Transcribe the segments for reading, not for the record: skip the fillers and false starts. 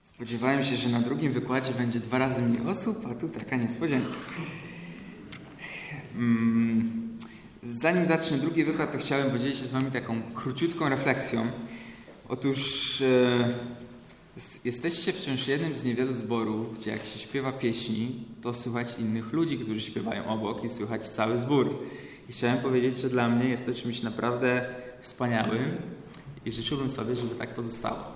Spodziewałem się, że na drugim wykładzie będzie 2 razy mniej osób, a tu taka niespodzianka. Zanim zacznę drugi wykład, to chciałem podzielić się z wami taką króciutką refleksją. Otóż jesteście wciąż jednym z niewielu zborów, gdzie jak się śpiewa pieśni, to słychać innych ludzi, którzy śpiewają obok i słychać cały zbór. I chciałem powiedzieć, że dla mnie jest to czymś naprawdę wspaniałym i życzyłbym sobie, żeby tak pozostało.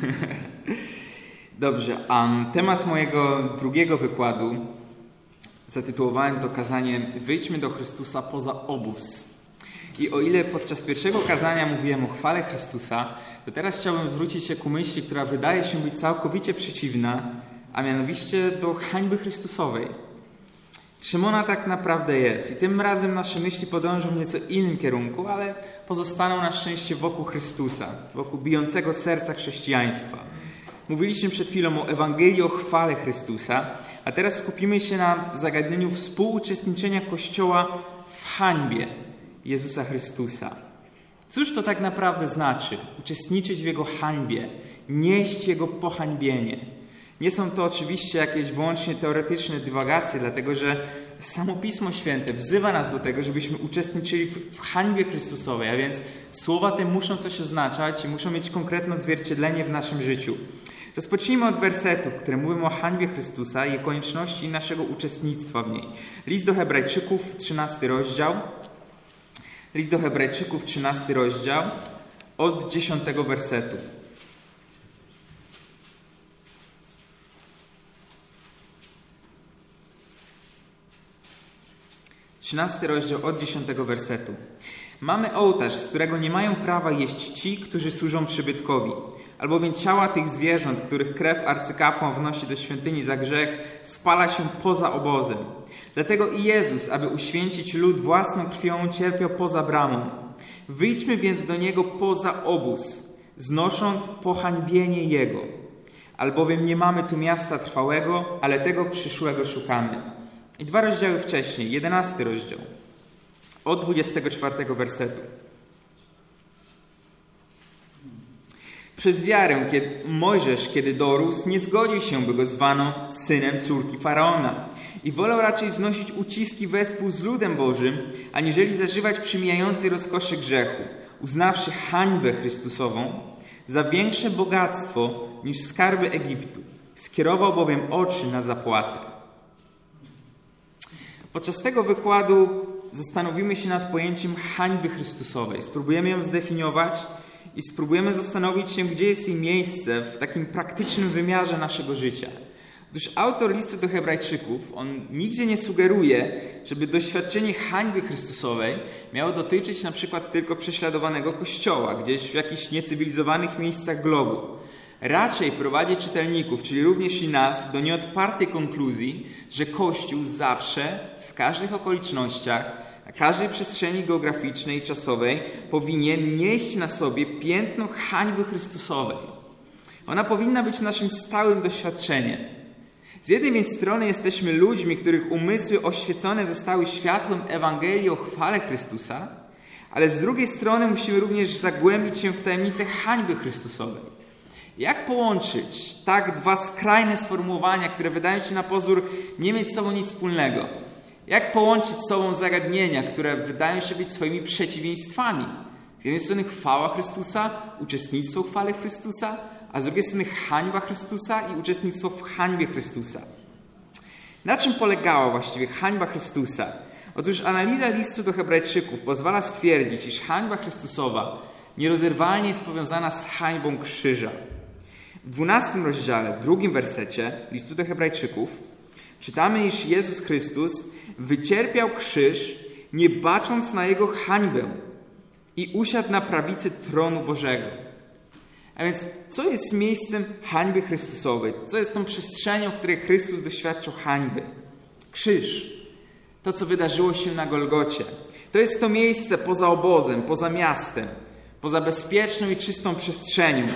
Dobrze, temat mojego drugiego wykładu zatytułowałem to kazanie Wyjdźmy do Chrystusa poza obóz. I o ile podczas pierwszego kazania mówiłem o chwale Chrystusa, to teraz chciałbym zwrócić się ku myśli, która wydaje się być całkowicie przeciwna, a mianowicie do hańby Chrystusowej. Czym ona tak naprawdę jest? I tym razem nasze myśli podążą w nieco innym kierunku, ale pozostaną na szczęście wokół Chrystusa, wokół bijącego serca chrześcijaństwa. Mówiliśmy przed chwilą o Ewangelii, o chwale Chrystusa, a teraz skupimy się na zagadnieniu współuczestniczenia Kościoła w hańbie Jezusa Chrystusa. Cóż to tak naprawdę znaczy? Uczestniczyć w Jego hańbie, nieść Jego pohańbienie. Nie są to oczywiście jakieś wyłącznie teoretyczne dywagacje, dlatego że samo Pismo Święte wzywa nas do tego, żebyśmy uczestniczyli w hańbie Chrystusowej, a więc słowa te muszą coś oznaczać i muszą mieć konkretne odzwierciedlenie w naszym życiu. Rozpocznijmy od wersetów, które mówią o hańbie Chrystusa i konieczności naszego uczestnictwa w niej. List do Hebrajczyków, 13 rozdział. List do Hebrajczyków, 13 rozdział, od 10 wersetu. Rozdział od 10 wersetu. Mamy ołtarz, z którego nie mają prawa jeść ci, którzy służą przybytkowi, albowiem ciała tych zwierząt, których krew arcykapłan wnosi do świątyni za grzech, spala się poza obozem. Dlatego i Jezus, aby uświęcić lud własną krwią, cierpiał poza bramą. Wyjdźmy więc do Niego poza obóz, znosząc pohańbienie Jego. Albowiem nie mamy tu miasta trwałego, ale tego przyszłego szukamy. I 2 rozdziały wcześniej, 11 rozdział, od 24 wersetu. Przez wiarę Mojżesz, kiedy dorósł, nie zgodził się, by go zwano synem córki Faraona i wolał raczej znosić uciski wespół z ludem Bożym, aniżeli zażywać przymijającej rozkoszy grzechu, uznawszy hańbę Chrystusową za większe bogactwo niż skarby Egiptu. Skierował bowiem oczy na zapłatę. Podczas tego wykładu zastanowimy się nad pojęciem hańby Chrystusowej. Spróbujemy ją zdefiniować i spróbujemy zastanowić się, gdzie jest jej miejsce w takim praktycznym wymiarze naszego życia. Otóż autor listu do Hebrajczyków, on nigdzie nie sugeruje, żeby doświadczenie hańby Chrystusowej miało dotyczyć na przykład tylko prześladowanego Kościoła, gdzieś w jakichś niecywilizowanych miejscach globu. Raczej prowadzi czytelników, czyli również i nas, do nieodpartej konkluzji, że Kościół zawsze, w każdych okolicznościach, na każdej przestrzeni geograficznej i czasowej powinien nieść na sobie piętno hańby Chrystusowej. Ona powinna być naszym stałym doświadczeniem. Z jednej więc strony jesteśmy ludźmi, których umysły oświecone zostały światłem Ewangelii o chwale Chrystusa, ale z drugiej strony musimy również zagłębić się w tajemnicę hańby Chrystusowej. Jak połączyć tak 2 skrajne sformułowania, które wydają się na pozór nie mieć z sobą nic wspólnego? Jak połączyć z sobą zagadnienia, które wydają się być swoimi przeciwieństwami? Z jednej strony chwała Chrystusa, uczestnictwo w chwale Chrystusa, a z drugiej strony hańba Chrystusa i uczestnictwo w hańbie Chrystusa. Na czym polegała właściwie hańba Chrystusa? Otóż analiza listu do Hebrajczyków pozwala stwierdzić, iż hańba Chrystusowa nierozerwalnie jest powiązana z hańbą krzyża. W 12 rozdziale, 2 wersecie listu do Hebrajczyków czytamy, iż Jezus Chrystus wycierpiał krzyż, nie bacząc na Jego hańbę i usiadł na prawicy tronu Bożego. A więc co jest miejscem hańby Chrystusowej? Co jest tą przestrzenią, w której Chrystus doświadczył hańby? Krzyż. To, co wydarzyło się na Golgocie. To jest to miejsce poza obozem, poza miastem, poza bezpieczną i czystą przestrzenią,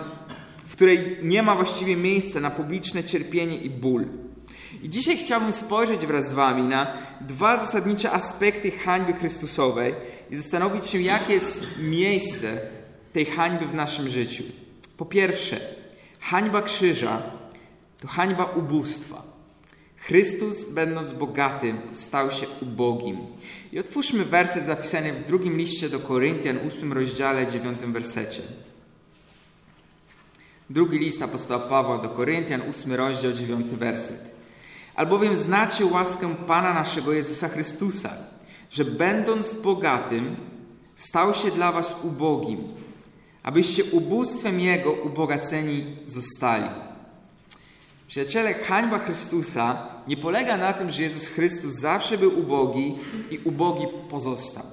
w której nie ma właściwie miejsca na publiczne cierpienie i ból. I dzisiaj chciałbym spojrzeć wraz z wami na 2 zasadnicze aspekty hańby Chrystusowej i zastanowić się, jakie jest miejsce tej hańby w naszym życiu. Po pierwsze, Hańba krzyża to hańba ubóstwa. Chrystus, będąc bogatym, stał się ubogim. I otwórzmy werset zapisany w drugim liście do Koryntian, 8 rozdziale, 9 wersecie. Drugi list apostoła Pawła do Koryntian, 8 rozdział, 9 werset. Albowiem znacie łaskę Pana naszego Jezusa Chrystusa, że będąc bogatym, stał się dla was ubogim, abyście ubóstwem Jego ubogaceni zostali. Przyjaciele, hańba Chrystusa nie polega na tym, że Jezus Chrystus zawsze był ubogi i ubogi pozostał.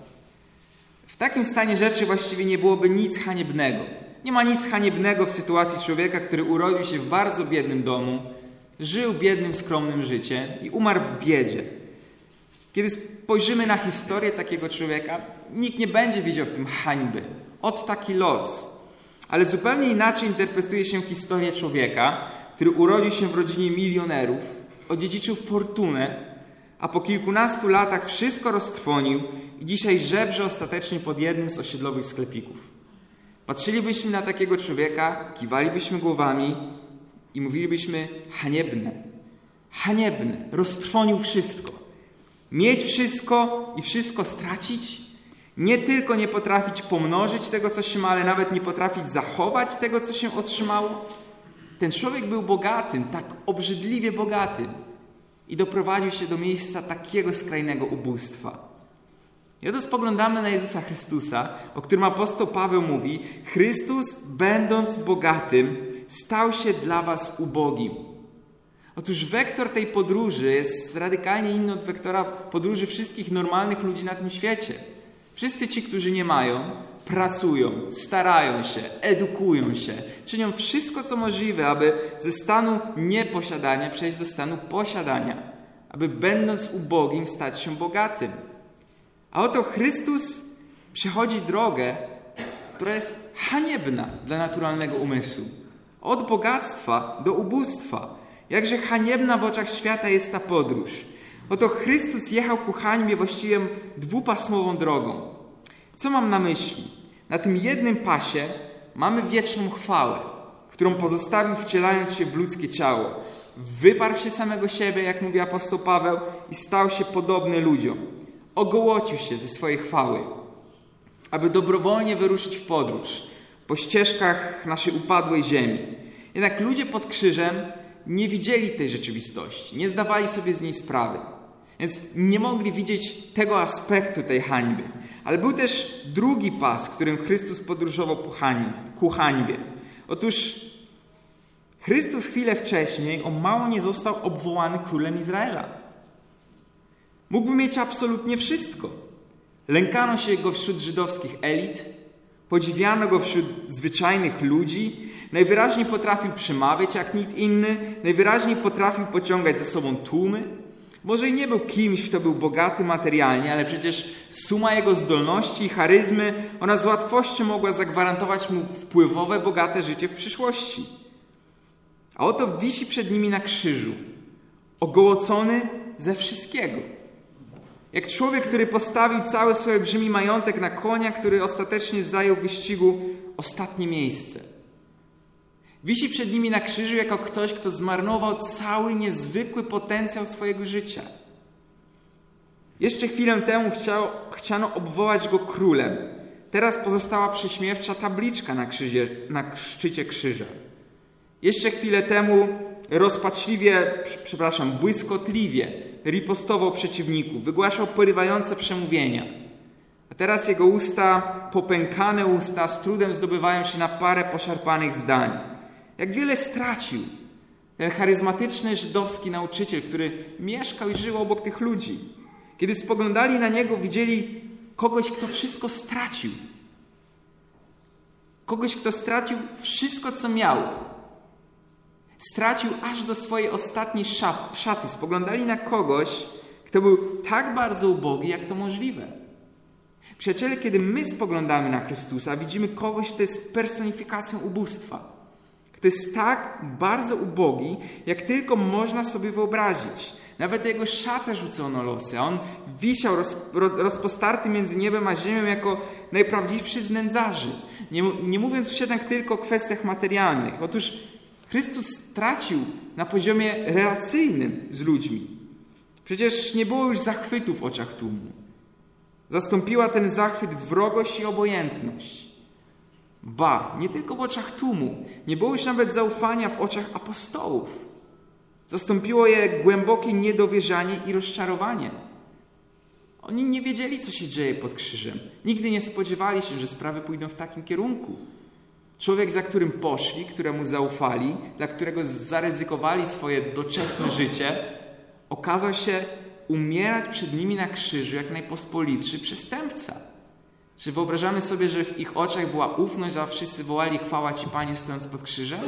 W takim stanie rzeczy właściwie nie byłoby nic haniebnego. Nie ma nic haniebnego w sytuacji człowieka, który urodził się w bardzo biednym domu, żył biednym, skromnym życiem i umarł w biedzie. Kiedy spojrzymy na historię takiego człowieka, nikt nie będzie widział w tym hańby. Ot taki los. Ale zupełnie inaczej interpretuje się historię człowieka, który urodził się w rodzinie milionerów, odziedziczył fortunę, a po kilkunastu latach wszystko roztrwonił i dzisiaj żebrze ostatecznie pod jednym z osiedlowych sklepików. Patrzylibyśmy na takiego człowieka, kiwalibyśmy głowami i mówilibyśmy: haniebne, haniebne, roztrwonił wszystko. Mieć wszystko i wszystko stracić? Nie tylko nie potrafić pomnożyć tego, co się ma, ale nawet nie potrafić zachować tego, co się otrzymało? Ten człowiek był bogatym, tak obrzydliwie bogatym i doprowadził się do miejsca takiego skrajnego ubóstwa. I oto spoglądamy na Jezusa Chrystusa, o którym apostoł Paweł mówi: Chrystus, będąc bogatym, stał się dla was ubogim. Otóż wektor tej podróży jest radykalnie inny od wektora podróży wszystkich normalnych ludzi na tym świecie. Wszyscy ci, którzy nie mają, pracują, starają się, edukują się, czynią wszystko, co możliwe, aby ze stanu nieposiadania przejść do stanu posiadania, aby będąc ubogim stać się bogatym. A oto Chrystus przechodzi drogę, która jest haniebna dla naturalnego umysłu. Od bogactwa do ubóstwa. Jakże haniebna w oczach świata jest ta podróż. Oto Chrystus jechał ku hańbie właściwie dwupasmową drogą. Co mam na myśli? Na tym jednym pasie mamy wieczną chwałę, którą pozostawił, wcielając się w ludzkie ciało. Wyparł się samego siebie, jak mówi apostoł Paweł, i stał się podobny ludziom. Ogołocił się ze swojej chwały, aby dobrowolnie wyruszyć w podróż po ścieżkach naszej upadłej ziemi. Jednak ludzie pod krzyżem nie widzieli tej rzeczywistości, nie zdawali sobie z niej sprawy. Więc nie mogli widzieć tego aspektu tej hańby. Ale był też drugi pas, którym Chrystus podróżował ku hańbie. Otóż Chrystus chwilę wcześniej o mało nie został obwołany królem Izraela. Mógłby mieć absolutnie wszystko. Lękano się go wśród żydowskich elit, podziwiano go wśród zwyczajnych ludzi, najwyraźniej potrafił przemawiać jak nikt inny, najwyraźniej potrafił pociągać za sobą tłumy. Może i nie był kimś, kto był bogaty materialnie, ale przecież suma jego zdolności i charyzmy, ona z łatwością mogła zagwarantować mu wpływowe, bogate życie w przyszłości. A oto wisi przed nimi na krzyżu, ogołocony ze wszystkiego. Jak człowiek, który postawił cały swój olbrzymi majątek na konia, który ostatecznie zajął w wyścigu ostatnie miejsce. Wisi przed nimi na krzyżu jako ktoś, kto zmarnował cały niezwykły potencjał swojego życia. Jeszcze chwilę temu chciano obwołać go królem. Teraz pozostała prześmiewcza tabliczka na szczycie krzyża. Jeszcze chwilę temu błyskotliwie ripostował przeciwników, wygłaszał porywające przemówienia. A teraz jego usta, popękane usta, z trudem zdobywają się na parę poszarpanych zdań. Jak wiele stracił ten charyzmatyczny żydowski nauczyciel, który mieszkał i żył obok tych ludzi. Kiedy spoglądali na niego, widzieli kogoś, kto wszystko stracił. Kogoś, kto stracił wszystko, co miał. Stracił aż do swojej ostatniej szaty. Spoglądali na kogoś, kto był tak bardzo ubogi, jak to możliwe. Przyjaciele, kiedy my spoglądamy na Chrystusa, widzimy kogoś, kto jest personifikacją ubóstwa. Kto jest tak bardzo ubogi, jak tylko można sobie wyobrazić. Nawet jego szatę rzucono losy, a on wisiał rozpostarty między niebem a ziemią jako najprawdziwszy z nędzarzy. Nie mówiąc już jednak tylko o kwestiach materialnych. Otóż Chrystus stracił na poziomie relacyjnym z ludźmi. Przecież nie było już zachwytu w oczach tłumu. Zastąpiła ten zachwyt wrogość i obojętność. Ba, nie tylko w oczach tłumu. Nie było już nawet zaufania w oczach apostołów. Zastąpiło je głębokie niedowierzanie i rozczarowanie. Oni nie wiedzieli, co się dzieje pod krzyżem. Nigdy nie spodziewali się, że sprawy pójdą w takim kierunku. Człowiek, za którym poszli, któremu zaufali, dla którego zaryzykowali swoje doczesne życie, okazał się umierać przed nimi na krzyżu jak najpospolitszy przestępca. Czy wyobrażamy sobie, że w ich oczach była ufność, a wszyscy wołali: chwała Ci, Panie, stojąc pod krzyżem?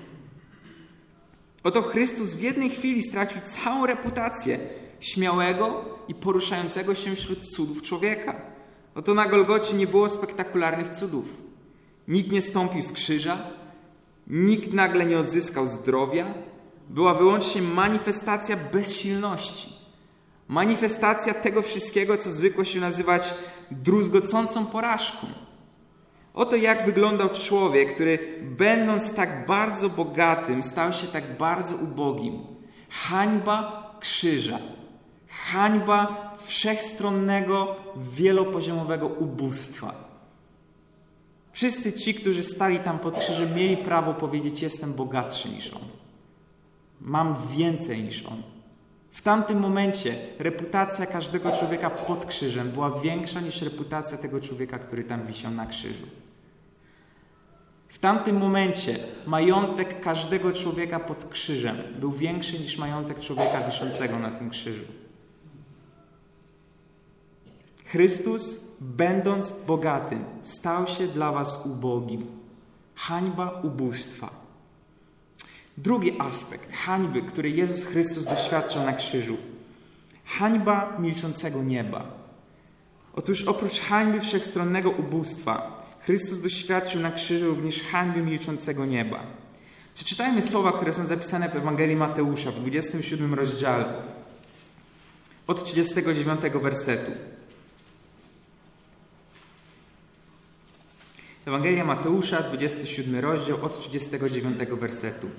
Oto Chrystus w jednej chwili stracił całą reputację śmiałego i poruszającego się wśród cudów człowieka. Oto na Golgocie nie było spektakularnych cudów. Nikt nie stąpił z krzyża, nikt nagle nie odzyskał zdrowia. Była wyłącznie manifestacja bezsilności. Manifestacja tego wszystkiego, co zwykło się nazywać druzgocącą porażką. Oto jak wyglądał człowiek, który będąc tak bardzo bogatym, stał się tak bardzo ubogim. Hańba krzyża. Hańba wszechstronnego, wielopoziomowego ubóstwa. Wszyscy ci, którzy stali tam pod krzyżem, mieli prawo powiedzieć: jestem bogatszy niż on. Mam więcej niż on. W tamtym momencie reputacja każdego człowieka pod krzyżem była większa niż reputacja tego człowieka, który tam wisiał na krzyżu. W tamtym momencie majątek każdego człowieka pod krzyżem był większy niż majątek człowieka wiszącego na tym krzyżu. Chrystus, będąc bogatym, stał się dla was ubogim. Hańba ubóstwa. Drugi aspekt hańby, który Jezus Chrystus doświadczał na krzyżu. Hańba milczącego nieba. Otóż oprócz hańby wszechstronnego ubóstwa, Chrystus doświadczył na krzyżu również hańby milczącego nieba. Przeczytajmy słowa, które są zapisane w Ewangelii Mateusza w 27 rozdziale, od 39 wersetu. Ewangelia Mateusza, 27 rozdział, od 39 wersetu.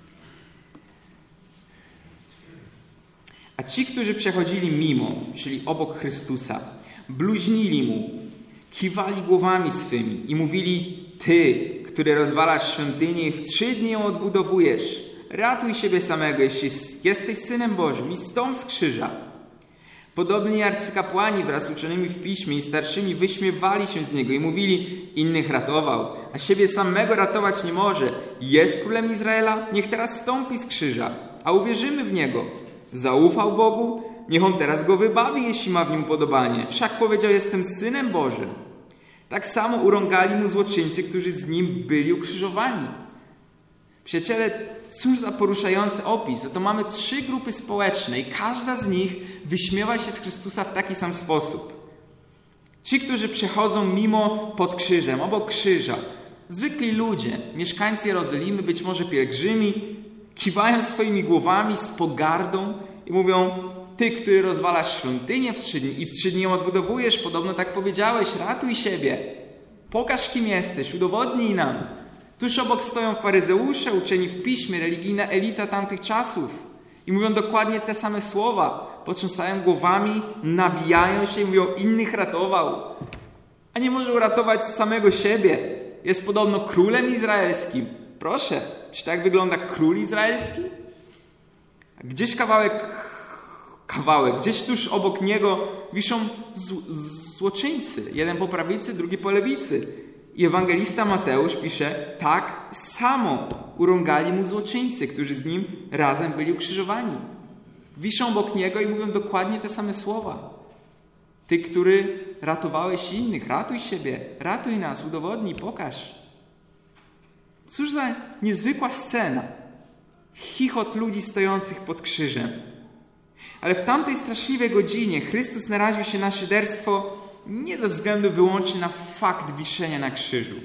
A ci, którzy przechodzili mimo, czyli obok Chrystusa, bluźnili Mu, kiwali głowami swymi i mówili: Ty, który rozwalasz świątynię i w 3 dni ją odbudowujesz, ratuj siebie samego, jeśli jesteś Synem Bożym, i zstąp z krzyża. Podobni arcykapłani wraz z uczonymi w piśmie i starszymi wyśmiewali się z Niego i mówili: innych ratował, a siebie samego ratować nie może. Jest królem Izraela? Niech teraz stąpi z krzyża, a uwierzymy w Niego. Zaufał Bogu? Niech On teraz Go wybawi, jeśli ma w Nim upodobanie. Wszak powiedział: jestem Synem Bożym. Tak samo urągali Mu złoczyńcy, którzy z Nim byli ukrzyżowani. Przyjaciele, cóż za poruszający opis. Oto mamy 3 grupy społeczne i każda z nich wyśmiewa się z Chrystusa w taki sam sposób. Ci, którzy przechodzą mimo pod krzyżem, obok krzyża, zwykli ludzie, mieszkańcy Jerozolimy, być może pielgrzymi, kiwają swoimi głowami z pogardą i mówią: Ty, który rozwalasz świątynię w 3 dni i w 3 dni ją odbudowujesz, podobno tak powiedziałeś, ratuj siebie. Pokaż, kim jesteś, udowodnij nam. Tuż obok stoją faryzeusze, uczeni w piśmie, religijna elita tamtych czasów i mówią dokładnie te same słowa. Potrząsają głowami, nabijają się i mówią: innych ratował, a nie może uratować samego siebie. Jest podobno królem izraelskim. Proszę, czy tak wygląda król izraelski? A gdzieś kawałek, gdzieś tuż obok niego wiszą złoczyńcy. Jeden po prawicy, drugi po lewicy. I ewangelista Mateusz pisze: tak samo urągali Mu złoczyńcy, którzy z Nim razem byli ukrzyżowani. Wiszą obok Niego i mówią dokładnie te same słowa. Ty, który ratowałeś innych, ratuj siebie, ratuj nas, udowodnij, pokaż. Cóż za niezwykła scena. Chichot ludzi stojących pod krzyżem. Ale w tamtej straszliwej godzinie Chrystus naraził się na szyderstwo nie ze względu wyłącznie na fakt wiszenia na krzyżu.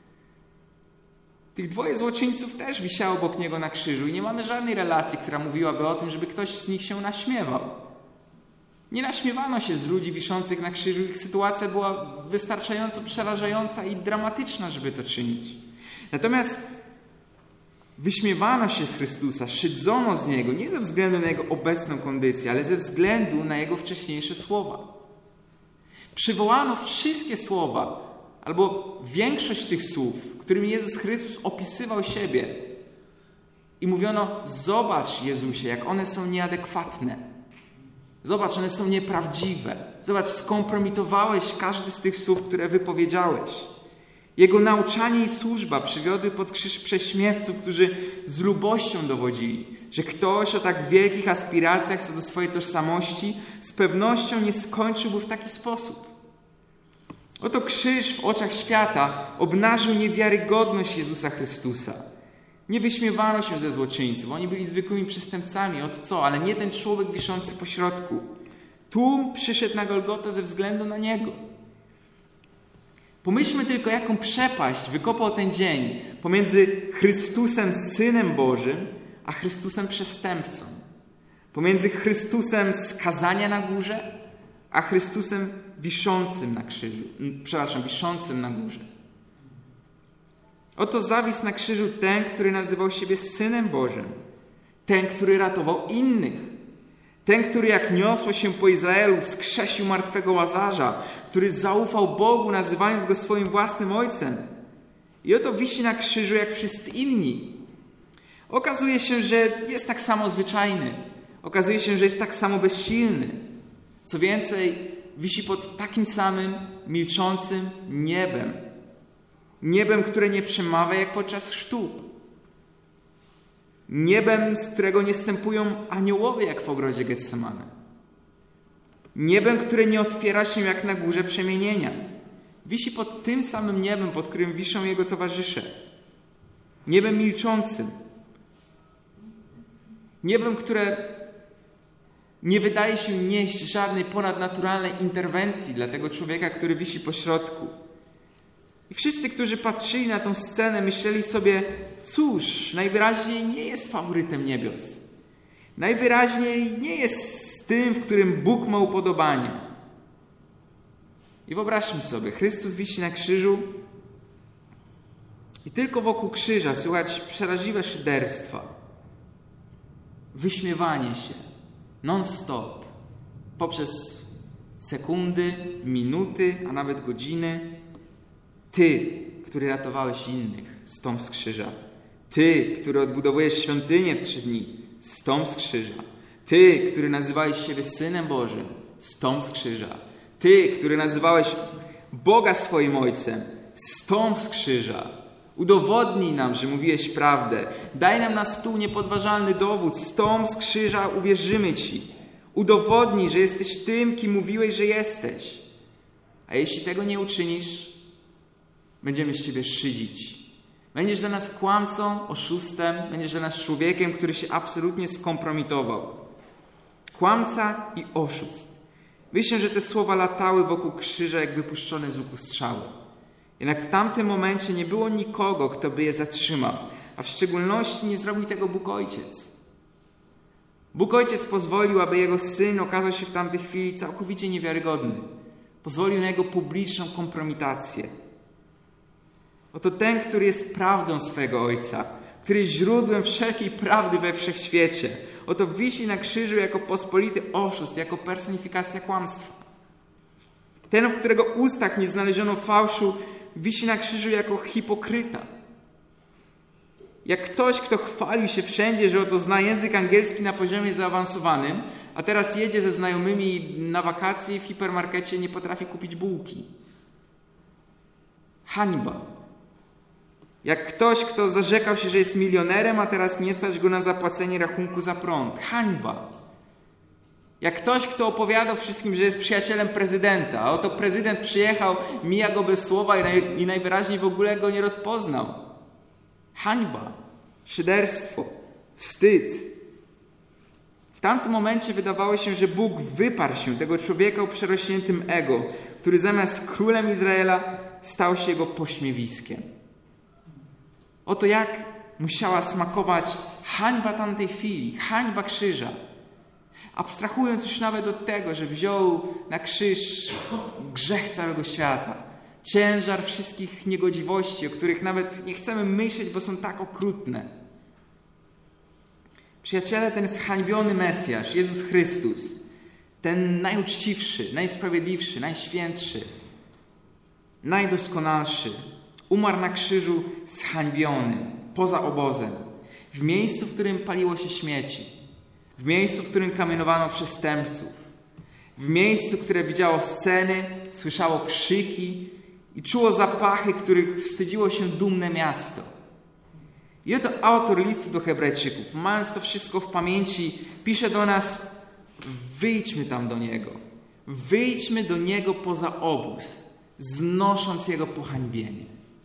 Tych 2 złoczyńców też wisiało obok Niego na krzyżu i nie mamy żadnej relacji, która mówiłaby o tym, żeby ktoś z nich się naśmiewał. Nie naśmiewano się z ludzi wiszących na krzyżu. Ich sytuacja była wystarczająco przerażająca i dramatyczna, żeby to czynić. Natomiast Wyśmiewano się z Chrystusa, szydzono z Niego, nie ze względu na Jego obecną kondycję, ale ze względu na Jego wcześniejsze słowa. Przywołano wszystkie słowa, albo większość tych słów, którymi Jezus Chrystus opisywał siebie. I mówiono, zobacz Jezusie, jak one są nieadekwatne. Zobacz, one są nieprawdziwe. Zobacz, skompromitowałeś każdy z tych słów, które wypowiedziałeś. Jego nauczanie i służba przywiodły pod krzyż prześmiewców, którzy z lubością dowodzili, że ktoś o tak wielkich aspiracjach co do swojej tożsamości z pewnością nie skończyłby w taki sposób. Oto krzyż w oczach świata obnażył niewiarygodność Jezusa Chrystusa. Nie wyśmiewano się ze złoczyńców, oni byli zwykłymi przestępcami, od co? Ale nie ten człowiek wiszący po środku. Tłum przyszedł na Golgotę ze względu na Niego. Pomyślmy tylko, jaką przepaść wykopał ten dzień pomiędzy Chrystusem, Synem Bożym, a Chrystusem przestępcą. Pomiędzy Chrystusem skazania na górze, a Chrystusem wiszącym na krzyżu. Wiszącym na górze. Oto zawisł na krzyżu ten, który nazywał siebie Synem Bożym. Ten, który ratował innych. Ten, który jak niosło się po Izraelu, wskrzesił martwego Łazarza, który zaufał Bogu, nazywając Go swoim własnym Ojcem. I oto wisi na krzyżu jak wszyscy inni. Okazuje się, że jest tak samo zwyczajny. Okazuje się, że jest tak samo bezsilny. Co więcej, wisi pod takim samym milczącym niebem. Niebem, które nie przemawia jak podczas chrztu. Niebem, z którego nie zstępują aniołowie jak w ogrodzie Getsemane. Niebem, które nie otwiera się jak na górze przemienienia. Wisi pod tym samym niebem, pod którym wiszą jego towarzysze. Niebem milczącym. Niebem, które nie wydaje się nieść żadnej ponadnaturalnej interwencji dla tego człowieka, który wisi po środku. I wszyscy, którzy patrzyli na tę scenę, myśleli sobie, cóż, najwyraźniej nie jest faworytem niebios. Najwyraźniej nie jest tym, w którym Bóg ma upodobanie. I wyobraźmy sobie, Chrystus wisi na krzyżu i tylko wokół krzyża słychać przeraźliwe szyderstwa. Wyśmiewanie się non-stop poprzez sekundy, minuty, a nawet godziny. Ty, który ratowałeś innych, zstąp z krzyża. Ty, który odbudowujesz świątynię w 3 dni, zstąp z krzyża. Ty, który nazywałeś siebie Synem Bożym, zstąp z krzyża. Ty, który nazywałeś Boga swoim Ojcem, zstąp z krzyża. Udowodnij nam, że mówiłeś prawdę. Daj nam na stół niepodważalny dowód. Zstąp z krzyża, uwierzymy Ci. Udowodnij, że jesteś tym, kim mówiłeś, że jesteś. A jeśli tego nie uczynisz, będziemy z Ciebie szydzić. Będziesz dla nas kłamcą, oszustem, będziesz dla nas człowiekiem, który się absolutnie skompromitował. Kłamca i oszust. Myślę, że te słowa latały wokół krzyża jak wypuszczone z łuku strzały. Jednak w tamtym momencie nie było nikogo, kto by je zatrzymał, a w szczególności nie zrobił tego Bóg Ojciec. Bóg Ojciec pozwolił, aby Jego Syn okazał się w tamtej chwili całkowicie niewiarygodny. Pozwolił na Jego publiczną kompromitację. Oto ten, który jest prawdą swego Ojca, który jest źródłem wszelkiej prawdy we wszechświecie. Oto wisi na krzyżu jako pospolity oszust, jako personifikacja kłamstwa. Ten, w którego ustach nie znaleziono fałszu, wisi na krzyżu jako hipokryta. Jak ktoś, kto chwalił się wszędzie, że oto zna język angielski na poziomie zaawansowanym, a teraz jedzie ze znajomymi na wakacje i w hipermarkecie nie potrafi kupić bułki. Hańba. Jak ktoś, kto zarzekał się, że jest milionerem, a teraz nie stać go na zapłacenie rachunku za prąd. Hańba. Jak ktoś, kto opowiadał wszystkim, że jest przyjacielem prezydenta, a oto prezydent przyjechał, mija go bez słowa i najwyraźniej w ogóle go nie rozpoznał. Hańba, szyderstwo, wstyd. W tamtym momencie wydawało się, że Bóg wyparł się tego człowieka o przerośniętym ego, który zamiast królem Izraela stał się jego pośmiewiskiem. Oto jak musiała smakować hańba tamtej chwili, hańba krzyża. Abstrahując już nawet od tego, że wziął na krzyż grzech całego świata, ciężar wszystkich niegodziwości, o których nawet nie chcemy myśleć, bo są tak okrutne. Przyjaciele, ten zhańbiony Mesjasz, Jezus Chrystus, ten najuczciwszy, najsprawiedliwszy, najświętszy, najdoskonalszy, umarł na krzyżu zhańbiony, poza obozem, w miejscu, w którym paliło się śmieci, w miejscu, w którym kamienowano przestępców, w miejscu, które widziało sceny, słyszało krzyki i czuło zapachy, których wstydziło się dumne miasto. I oto autor listu do Hebrajczyków, mając to wszystko w pamięci, pisze do nas: wyjdźmy tam do Niego. Wyjdźmy do Niego poza obóz, znosząc Jego pohańbienie.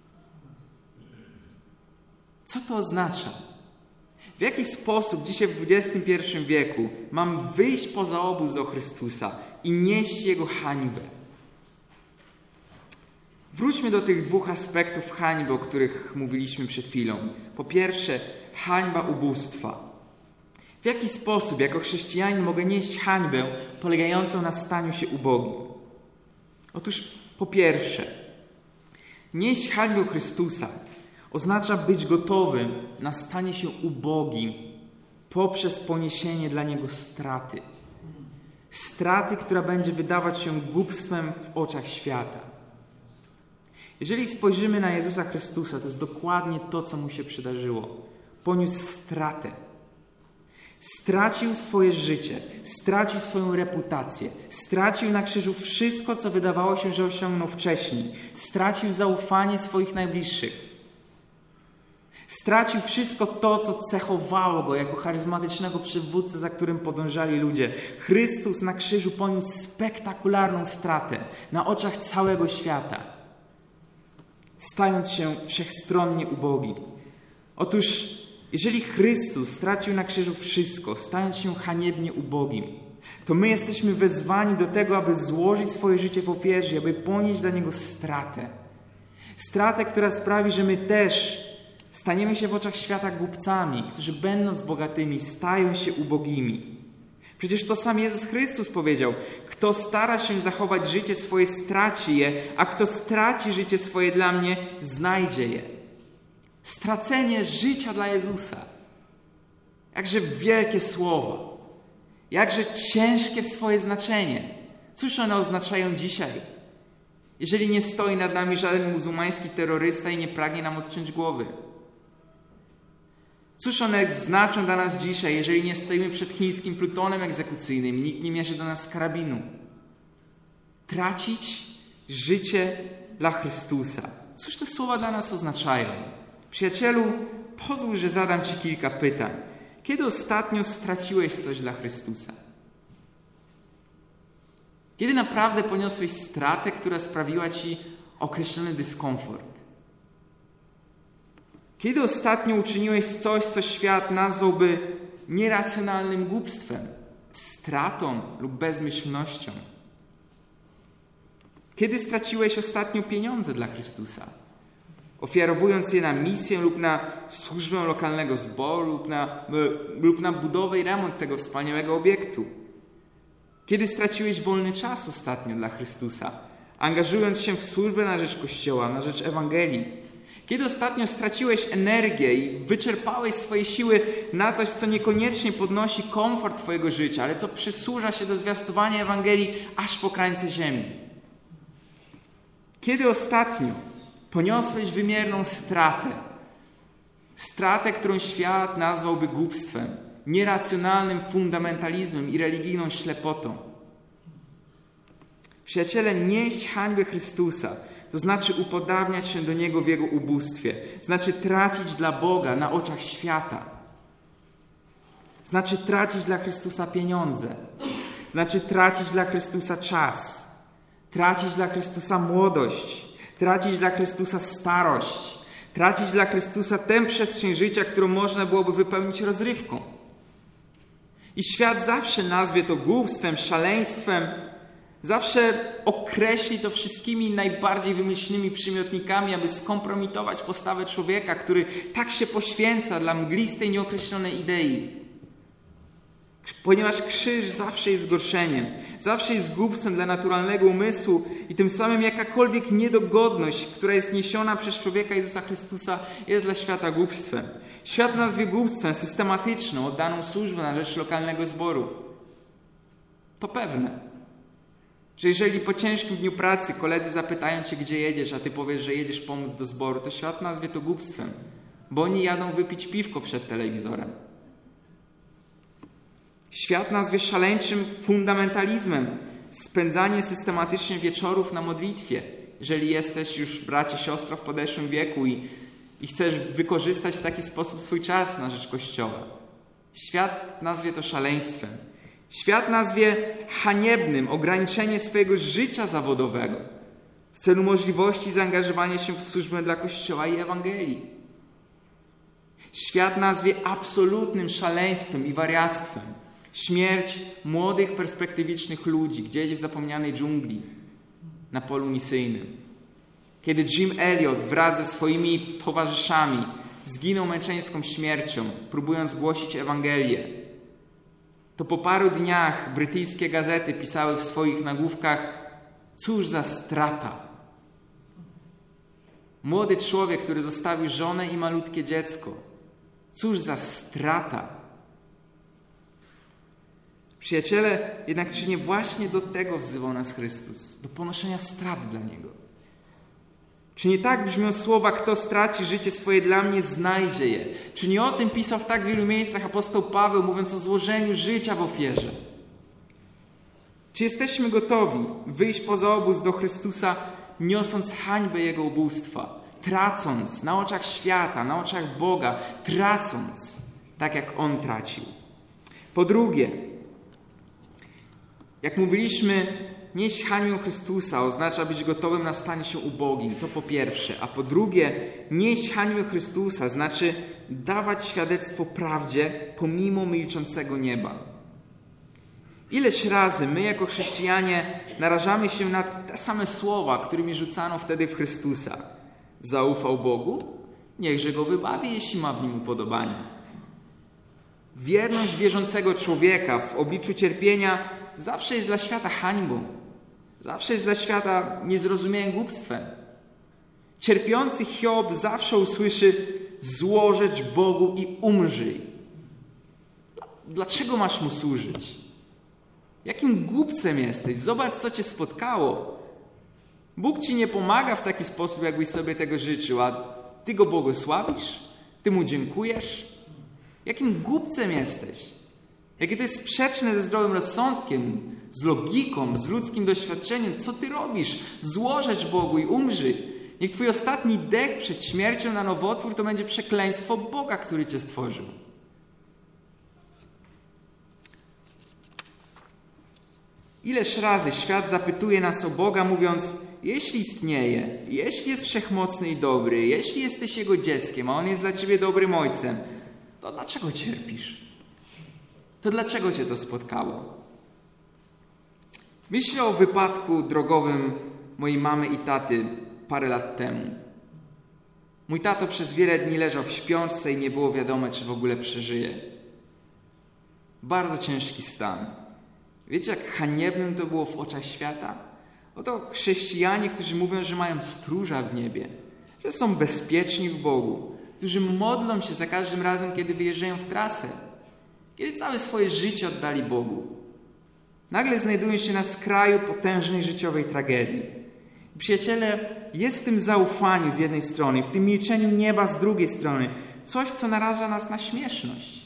Co to oznacza? W jaki sposób dzisiaj w XXI wieku mam wyjść poza obóz do Chrystusa i nieść Jego hańbę? Wróćmy do tych dwóch aspektów hańby, o których mówiliśmy przed chwilą. Po pierwsze, hańba ubóstwa. W jaki sposób jako chrześcijanin mogę nieść hańbę polegającą na staniu się ubogim? Otóż po pierwsze, nieść hańbę Chrystusa oznacza być gotowym na stanie się ubogim poprzez poniesienie dla Niego straty. Straty, która będzie wydawać się głupstwem w oczach świata. Jeżeli spojrzymy na Jezusa Chrystusa, to jest dokładnie to, co Mu się przydarzyło. Poniósł stratę. Stracił swoje życie, stracił swoją reputację, stracił na krzyżu wszystko, co wydawało się, że osiągnął wcześniej. Stracił zaufanie swoich najbliższych. Stracił wszystko to, co cechowało Go jako charyzmatycznego przywódcę, za którym podążali ludzie. Chrystus na krzyżu poniósł spektakularną stratę na oczach całego świata, stając się wszechstronnie ubogim. Otóż, jeżeli Chrystus stracił na krzyżu wszystko, stając się haniebnie ubogim, to my jesteśmy wezwani do tego, aby złożyć swoje życie w ofierze, aby ponieść dla Niego stratę. Stratę, która sprawi, że my też staniemy się w oczach świata głupcami, którzy będąc bogatymi, stają się ubogimi. Przecież to sam Jezus Chrystus powiedział: kto stara się zachować życie swoje, straci je, a kto straci życie swoje dla mnie, znajdzie je. Stracenie życia dla Jezusa. Jakże wielkie słowo. Jakże ciężkie w swoje znaczenie. Cóż one oznaczają dzisiaj? Jeżeli nie stoi nad nami żaden muzułmański terrorysta i nie pragnie nam odciąć głowy. Cóż one znaczą dla nas dzisiaj, jeżeli nie stoimy przed chińskim plutonem egzekucyjnym i nikt nie mierzy do nas z karabinu? Tracić życie dla Chrystusa. Cóż te słowa dla nas oznaczają? Przyjacielu, pozwól, że zadam Ci kilka pytań. Kiedy ostatnio straciłeś coś dla Chrystusa? Kiedy naprawdę poniosłeś stratę, która sprawiła Ci określony dyskomfort? Kiedy ostatnio uczyniłeś coś, co świat nazwałby nieracjonalnym głupstwem, stratą lub bezmyślnością? Kiedy straciłeś ostatnio pieniądze dla Chrystusa? Ofiarowując je na misję lub na służbę lokalnego zboru lub na budowę i remont tego wspaniałego obiektu? Kiedy straciłeś wolny czas ostatnio dla Chrystusa, angażując się w służbę na rzecz Kościoła, na rzecz Ewangelii? Kiedy ostatnio straciłeś energię i wyczerpałeś swoje siły na coś, co niekoniecznie podnosi komfort Twojego życia, ale co przysłuża się do zwiastowania Ewangelii aż po krańce ziemi? Kiedy ostatnio poniosłeś wymierną stratę? Stratę, którą świat nazwałby głupstwem, nieracjonalnym fundamentalizmem i religijną ślepotą. Przyjaciele, nieść hańbę Chrystusa to znaczy upodabniać się do Niego w Jego ubóstwie. Znaczy tracić dla Boga na oczach świata. Znaczy tracić dla Chrystusa pieniądze. Znaczy tracić dla Chrystusa czas. Tracić dla Chrystusa młodość. Tracić dla Chrystusa starość. Tracić dla Chrystusa tę przestrzeń życia, którą można byłoby wypełnić rozrywką. I świat zawsze nazwie to głupstwem, szaleństwem. Zawsze określi to wszystkimi najbardziej wymyślnymi przymiotnikami, aby skompromitować postawę człowieka, który tak się poświęca dla mglistej, nieokreślonej idei. Ponieważ krzyż zawsze jest zgorszeniem, zawsze jest głupstwem dla naturalnego umysłu i tym samym jakakolwiek niedogodność, która jest niesiona przez człowieka Jezusa Chrystusa, jest dla świata głupstwem. Świat nazwie głupstwem systematyczną, oddaną służbę na rzecz lokalnego zboru. To pewne, że jeżeli po ciężkim dniu pracy koledzy zapytają cię, gdzie jedziesz, a ty powiesz, że jedziesz pomóc do zboru, to świat nazwie to głupstwem, bo oni jadą wypić piwko przed telewizorem. Świat nazwie szaleńczym fundamentalizmem spędzanie systematycznie wieczorów na modlitwie. Jeżeli jesteś już, bracie, siostro, w podeszłym wieku i chcesz wykorzystać w taki sposób swój czas na rzecz Kościoła. Świat nazwie to szaleństwem. Świat nazwie haniebnym ograniczenie swojego życia zawodowego w celu możliwości zaangażowania się w służbę dla Kościoła i Ewangelii. Świat nazwie absolutnym szaleństwem i wariactwem śmierć młodych, perspektywicznych ludzi gdzieś w zapomnianej dżungli na polu misyjnym. Kiedy Jim Elliot wraz ze swoimi towarzyszami zginął męczeńską śmiercią, próbując głosić Ewangelię, to po paru dniach brytyjskie gazety pisały w swoich nagłówkach: cóż za strata. Młody człowiek, który zostawił żonę i malutkie dziecko. Cóż za strata. Przyjaciele, jednak czy nie właśnie do tego wzywał nas Chrystus? Do ponoszenia strat dla Niego. Czy nie tak brzmią słowa: kto straci życie swoje dla mnie, znajdzie je? Czy nie o tym pisał w tak wielu miejscach apostoł Paweł, mówiąc o złożeniu życia w ofierze? Czy jesteśmy gotowi wyjść poza obóz do Chrystusa, niosąc hańbę Jego ubóstwa, tracąc na oczach świata, na oczach Boga, tracąc tak jak On tracił? Po drugie, jak mówiliśmy, nieść hańbę Chrystusa oznacza być gotowym na stanie się ubogim. To po pierwsze. A po drugie, nieść hańbę Chrystusa znaczy dawać świadectwo prawdzie pomimo milczącego nieba. Ileż razy my jako chrześcijanie narażamy się na te same słowa, którymi rzucano wtedy w Chrystusa. Zaufał Bogu? Niechże Go wybawi, jeśli ma w Nim upodobanie. Wierność wierzącego człowieka w obliczu cierpienia zawsze jest dla świata hańbą. Zawsze jest dla świata niezrozumiałym głupstwem. Cierpiący Hiob zawsze usłyszy: złożeć Bogu i umrzyj. Dlaczego masz Mu służyć? Jakim głupcem jesteś? Zobacz, co cię spotkało. Bóg ci nie pomaga w taki sposób, jakbyś sobie tego życzył, a ty Go błogosławisz? Ty Mu dziękujesz? Jakim głupcem jesteś? Jakie to jest sprzeczne ze zdrowym rozsądkiem, z logiką, z ludzkim doświadczeniem. Co ty robisz? Złożeć Bogu i umrzyj. Niech twój ostatni dech przed śmiercią na nowotwór to będzie przekleństwo Boga, który cię stworzył. Ileż razy świat zapytuje nas o Boga, mówiąc: jeśli istnieje, jeśli jest wszechmocny i dobry, jeśli jesteś Jego dzieckiem, a On jest dla ciebie dobrym ojcem, to dlaczego cierpisz? To dlaczego cię to spotkało? Myślę o wypadku drogowym mojej mamy i taty parę lat temu. Mój tato przez wiele dni leżał w śpiączce i nie było wiadomo, czy w ogóle przeżyje. Bardzo ciężki stan. Wiecie, jak haniebnym to było w oczach świata? Oto chrześcijanie, którzy mówią, że mają stróża w niebie, że są bezpieczni w Bogu, którzy modlą się za każdym razem, kiedy wyjeżdżają w trasę, kiedy całe swoje życie oddali Bogu. Nagle znajdują się na skraju potężnej życiowej tragedii. Przyjaciele, jest w tym zaufaniu z jednej strony, w tym milczeniu nieba z drugiej strony coś, co naraża nas na śmieszność.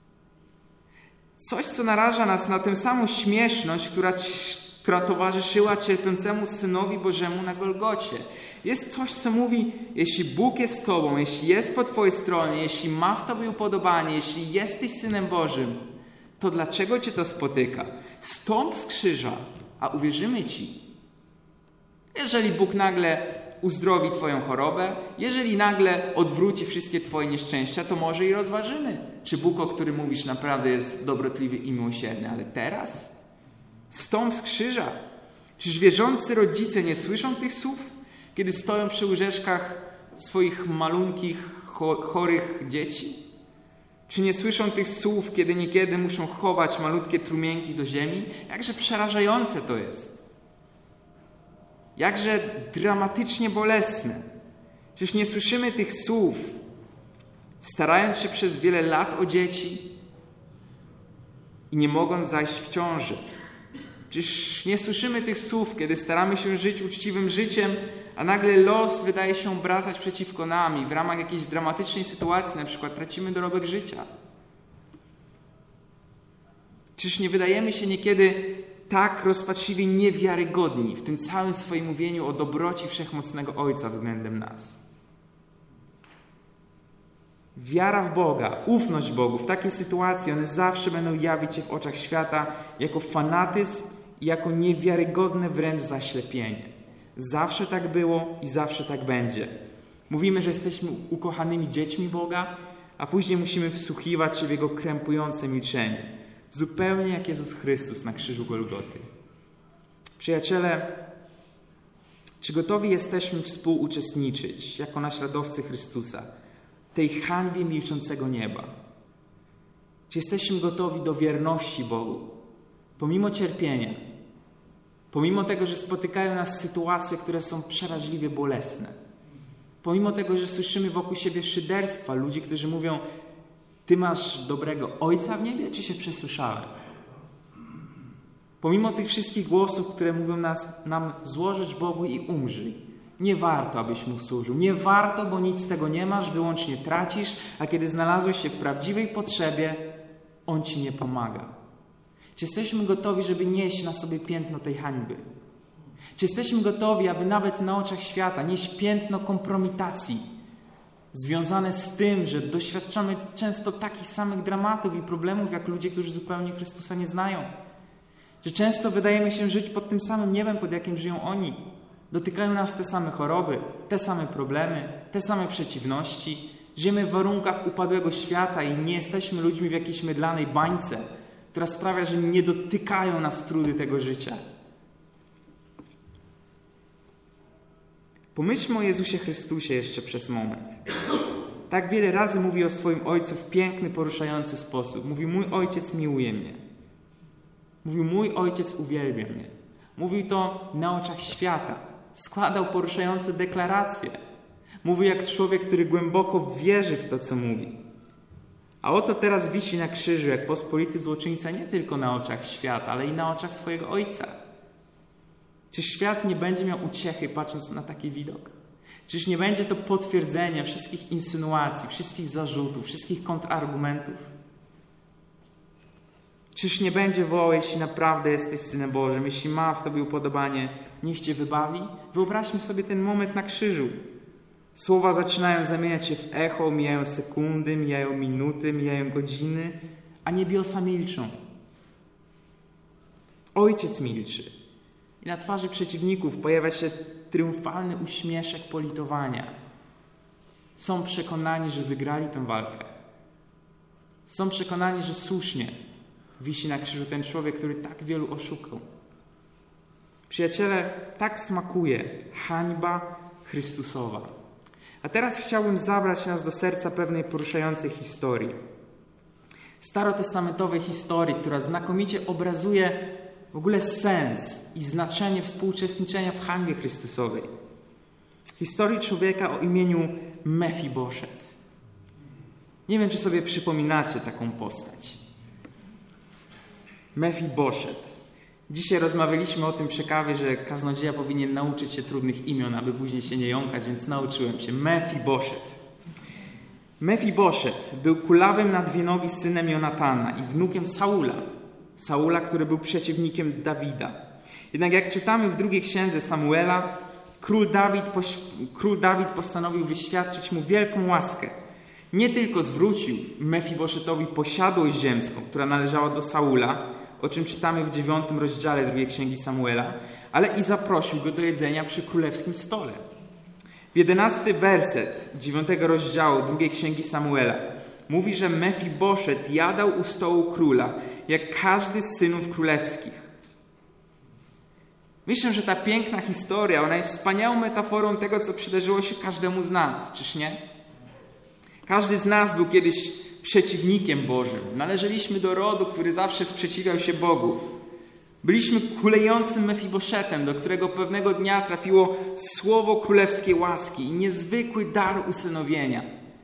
Coś, co naraża nas na tę samą śmieszność, która towarzyszyła cierpiącemu Synowi Bożemu na Golgocie. Jest coś, co mówi: jeśli Bóg jest z tobą, jeśli jest po twojej stronie, jeśli ma w tobie upodobanie, jeśli jesteś Synem Bożym, to dlaczego cię to spotyka? Stąp z krzyża, a uwierzymy ci. Jeżeli Bóg nagle uzdrowi twoją chorobę, jeżeli nagle odwróci wszystkie twoje nieszczęścia, to może i rozważymy, czy Bóg, o którym mówisz, naprawdę jest dobrotliwy i miłosierny. Ale teraz? Stąp z krzyża. Czyż wierzący rodzice nie słyszą tych słów, kiedy stoją przy łóżeczkach swoich malunkich, chorych dzieci? Czy nie słyszą tych słów, kiedy niekiedy muszą chować malutkie trumienki do ziemi? Jakże przerażające to jest. Jakże dramatycznie bolesne. Czyż nie słyszymy tych słów, starając się przez wiele lat o dzieci i nie mogąc zajść w ciąży. Czyż nie słyszymy tych słów, kiedy staramy się żyć uczciwym życiem, a nagle los wydaje się obracać przeciwko nam i w ramach jakiejś dramatycznej sytuacji, na przykład tracimy dorobek życia? Czyż nie wydajemy się niekiedy tak rozpaczliwie niewiarygodni w tym całym swoim mówieniu o dobroci Wszechmocnego Ojca względem nas? Wiara w Boga, ufność Bogu w takiej sytuacji, one zawsze będą jawić się w oczach świata jako fanatyzm i jako niewiarygodne wręcz zaślepienie. Zawsze tak było i zawsze tak będzie. Mówimy, że jesteśmy ukochanymi dziećmi Boga, a później musimy wsłuchiwać się w Jego krępujące milczenie. Zupełnie jak Jezus Chrystus na krzyżu Golgoty. Przyjaciele, czy gotowi jesteśmy współuczestniczyć jako naśladowcy Chrystusa tej hańbie milczącego nieba? Czy jesteśmy gotowi do wierności Bogu? Pomimo cierpienia, pomimo tego, że spotykają nas sytuacje, które są przeraźliwie bolesne, pomimo tego, że słyszymy wokół siebie szyderstwa ludzi, którzy mówią: ty masz dobrego Ojca w niebie, czy się przesłyszałem? Pomimo tych wszystkich głosów, które mówią nam złożyć Bogu i umrzyj. Nie warto, abyś Mu służył. Nie warto, bo nic z tego nie masz, wyłącznie tracisz, a kiedy znalazłeś się w prawdziwej potrzebie, On ci nie pomaga. Czy jesteśmy gotowi, żeby nieść na sobie piętno tej hańby? Czy jesteśmy gotowi, aby nawet na oczach świata nieść piętno kompromitacji związane z tym, że doświadczamy często takich samych dramatów i problemów, jak ludzie, którzy zupełnie Chrystusa nie znają? Że często wydajemy się żyć pod tym samym niebem, pod jakim żyją oni. Dotykają nas te same choroby, te same problemy, te same przeciwności. Żyjemy w warunkach upadłego świata i nie jesteśmy ludźmi w jakiejś mydlanej bańce, która sprawia, że nie dotykają nas trudy tego życia. Pomyślmy o Jezusie Chrystusie jeszcze przez moment. Tak wiele razy mówi o swoim Ojcu w piękny, poruszający sposób. Mówi: mój Ojciec miłuje mnie. Mówił: mój Ojciec uwielbia mnie. Mówił to na oczach świata. Składał poruszające deklaracje. Mówił jak człowiek, który głęboko wierzy w to, co mówi. A oto teraz wisi na krzyżu jak pospolity złoczyńca nie tylko na oczach świata, ale i na oczach swojego Ojca. Czy świat nie będzie miał uciechy, patrząc na taki widok? Czyż nie będzie to potwierdzenie wszystkich insynuacji, wszystkich zarzutów, wszystkich kontrargumentów? Czyż nie będzie wołał: jeśli naprawdę jesteś Synem Bożym, jeśli ma w Tobie upodobanie, niech Cię wybawi? Wyobraźmy sobie ten moment na krzyżu. Słowa zaczynają zamieniać się w echo, mijają sekundy, mijają minuty, mijają godziny, a niebiosa milczą. Ojciec milczy. I na twarzy przeciwników pojawia się triumfalny uśmieszek politowania. Są przekonani, że wygrali tę walkę. Są przekonani, że słusznie wisi na krzyżu ten człowiek, który tak wielu oszukał. Przyjaciele, tak smakuje hańba Chrystusowa. A teraz chciałbym zabrać nas do serca pewnej poruszającej historii. Starotestamentowej historii, która znakomicie obrazuje w ogóle sens i znaczenie współuczestniczenia w hańbie Chrystusowej. Historii człowieka o imieniu Mefiboszet. Nie wiem, czy sobie przypominacie taką postać. Mefiboszet. Dzisiaj rozmawialiśmy o tym przy kawie, że kaznodzieja powinien nauczyć się trudnych imion, aby później się nie jąkać, więc nauczyłem się. Mefiboszet. Mefiboszet był kulawym na dwie nogi synem Jonatana i wnukiem Saula. Saula, który był przeciwnikiem Dawida. Jednak jak czytamy w drugiej księdze Samuela, król Dawid postanowił wyświadczyć mu wielką łaskę. Nie tylko zwrócił Mefiboszetowi posiadłość ziemską, która należała do Saula, o czym czytamy w 9 rozdziale drugiej księgi Samuela, ale i zaprosił go do jedzenia przy królewskim stole. W 11 werset 9 rozdziału drugiej księgi Samuela mówi, że Mefiboszet jadał u stołu króla, jak każdy z synów królewskich. Myślę, że ta piękna historia, ona jest wspaniałą metaforą tego, co przydarzyło się każdemu z nas, czyż nie? Każdy z nas był kiedyś przeciwnikiem Bożym. Należeliśmy do rodu, który zawsze sprzeciwiał się Bogu. Byliśmy kulejącym Mefiboszetem, do którego pewnego dnia trafiło słowo królewskiej łaski i niezwykły dar usynowienia.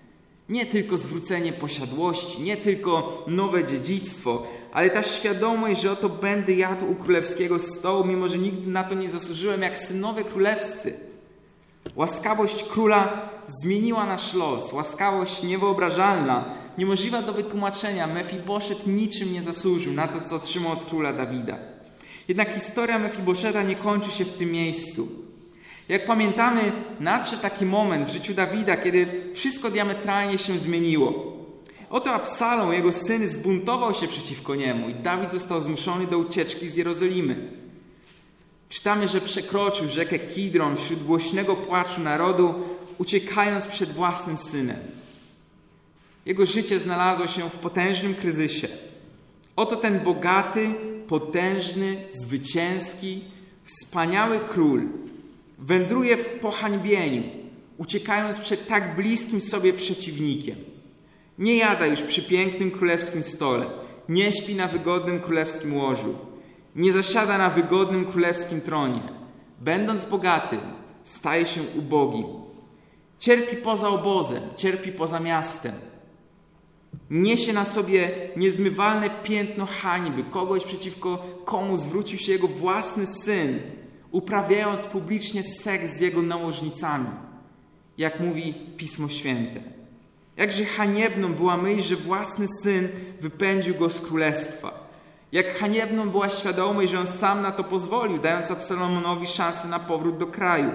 Nie tylko zwrócenie posiadłości, nie tylko nowe dziedzictwo, ale ta świadomość, że oto będę jadł u królewskiego stołu, mimo że nigdy na to nie zasłużyłem, jak synowie królewscy. Łaskawość króla zmieniła nasz los. Łaskawość niewyobrażalna, niemożliwa do wytłumaczenia. Mefiboszet niczym nie zasłużył na to, co otrzymał od króla Dawida. Jednak historia Mefiboszeta nie kończy się w tym miejscu. Jak pamiętamy, nadszedł taki moment w życiu Dawida, kiedy wszystko diametralnie się zmieniło. Oto Absalom, jego syn, zbuntował się przeciwko niemu i Dawid został zmuszony do ucieczki z Jerozolimy. Czytamy, że przekroczył rzekę Kidron wśród głośnego płaczu narodu, uciekając przed własnym synem. Jego życie znalazło się w potężnym kryzysie. Oto ten bogaty, potężny, zwycięski, wspaniały król wędruje w pohańbieniu, uciekając przed tak bliskim sobie przeciwnikiem. Nie jada już przy pięknym królewskim stole, nie śpi na wygodnym królewskim łożu, nie zasiada na wygodnym królewskim tronie. Będąc bogatym, staje się ubogim. Cierpi poza obozem, cierpi poza miastem. Niesie na sobie niezmywalne piętno hańby, kogoś przeciwko komu zwrócił się jego własny syn, uprawiając publicznie seks z jego nałożnicami, jak mówi Pismo Święte. Jakże haniebną była myśl, że własny syn wypędził go z królestwa. Jak haniebną była świadomość, że on sam na to pozwolił, dając Absalomowi szansę na powrót do kraju.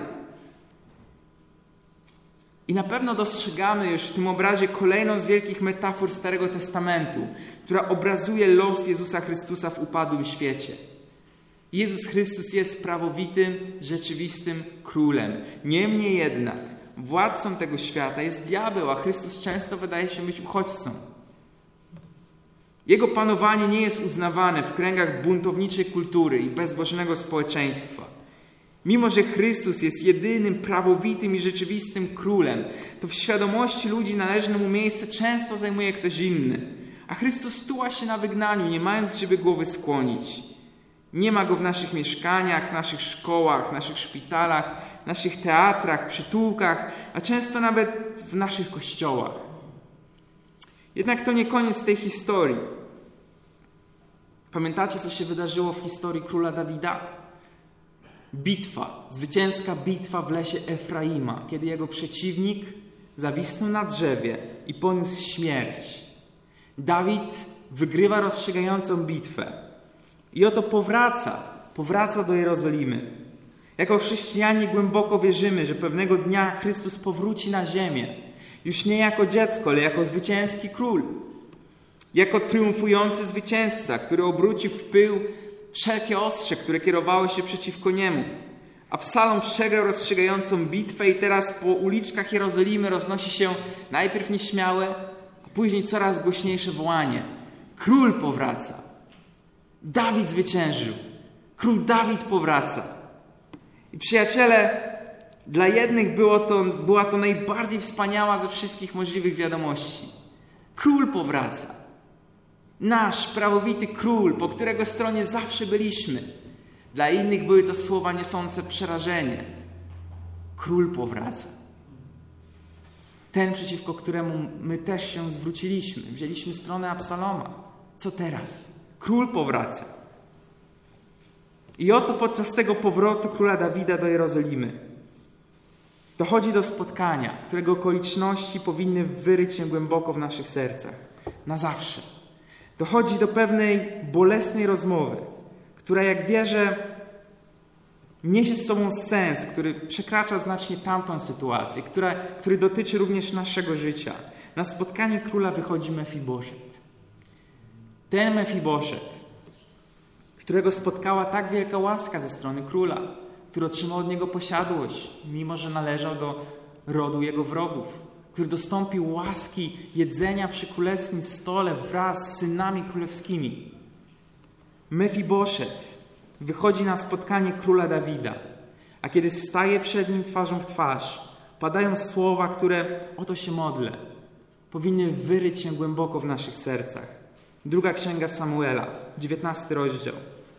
I na pewno dostrzegamy już w tym obrazie kolejną z wielkich metafor Starego Testamentu, która obrazuje los Jezusa Chrystusa w upadłym świecie. Jezus Chrystus jest prawowitym, rzeczywistym królem. Niemniej jednak władcą tego świata jest diabeł, a Chrystus często wydaje się być uchodźcą. Jego panowanie nie jest uznawane w kręgach buntowniczej kultury i bezbożnego społeczeństwa. Mimo że Chrystus jest jedynym, prawowitym i rzeczywistym królem, to w świadomości ludzi należne mu miejsce często zajmuje ktoś inny. A Chrystus tuła się na wygnaniu, nie mając gdzie by głowy skłonić. Nie ma go w naszych mieszkaniach, naszych szkołach, naszych szpitalach, naszych teatrach, przytułkach, a często nawet w naszych kościołach. Jednak to nie koniec tej historii. Pamiętacie, co się wydarzyło w historii króla Dawida? Bitwa, zwycięska bitwa w lesie Efraima, kiedy jego przeciwnik zawisnął na drzewie i poniósł śmierć. Dawid wygrywa rozstrzygającą bitwę. I oto powraca do Jerozolimy. Jako chrześcijanie głęboko wierzymy, że pewnego dnia Chrystus powróci na ziemię. Już nie jako dziecko, ale jako zwycięski król. Jako triumfujący zwycięzca, który obrócił w pył wszelkie ostrze, które kierowały się przeciwko niemu. Absalom przegrał rozstrzygającą bitwę i teraz po uliczkach Jerozolimy roznosi się najpierw nieśmiałe, a później coraz głośniejsze wołanie. Król powraca. Dawid zwyciężył. Król Dawid powraca. I przyjaciele, dla jednych była to najbardziej wspaniała ze wszystkich możliwych wiadomości. Król powraca. Nasz prawowity król, po którego stronie zawsze byliśmy. Dla innych były to słowa niosące przerażenie. Król powraca. Ten, przeciwko któremu my też się zwróciliśmy. Wzięliśmy stronę Absaloma. Co teraz? Król powraca. I oto podczas tego powrotu króla Dawida do Jerozolimy dochodzi do spotkania, którego okoliczności powinny wyryć się głęboko w naszych sercach. Na zawsze. Dochodzi do pewnej bolesnej rozmowy, która, jak wierzę, niesie z sobą sens, który przekracza znacznie tamtą sytuację, który dotyczy również naszego życia. Na spotkanie króla wychodzi Mefiboszet. Ten Mefiboszet, którego spotkała tak wielka łaska ze strony króla, który otrzymał od niego posiadłość, mimo że należał do rodu jego wrogów, który dostąpił łaski jedzenia przy królewskim stole wraz z synami królewskimi. Mefiboszet wychodzi na spotkanie króla Dawida, a kiedy staje przed nim twarzą w twarz, padają słowa, które, oto się modlę, powinny wyryć się głęboko w naszych sercach. Druga Księga Samuela, 19 rozdział.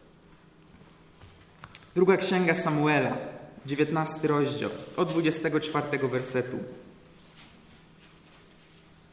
Druga Księga Samuela, 19 rozdział, od 24 wersetu.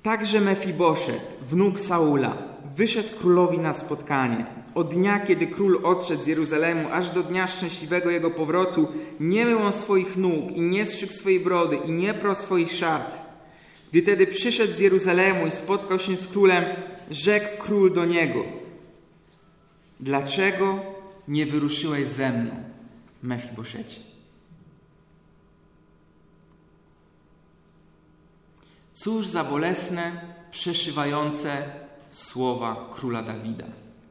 Także Mefiboszet, wnuk Saula, wyszedł królowi na spotkanie. Od dnia, kiedy król odszedł z Jeruzalemu, aż do dnia szczęśliwego jego powrotu, nie mył on swoich nóg i nie strzygł swojej brody i nie prał swoich szat. Gdy tedy przyszedł z Jeruzalemu i spotkał się z królem, rzekł król do niego: dlaczego nie wyruszyłeś ze mną, Mefiboszecie? Cóż za bolesne, przeszywające słowa króla Dawida.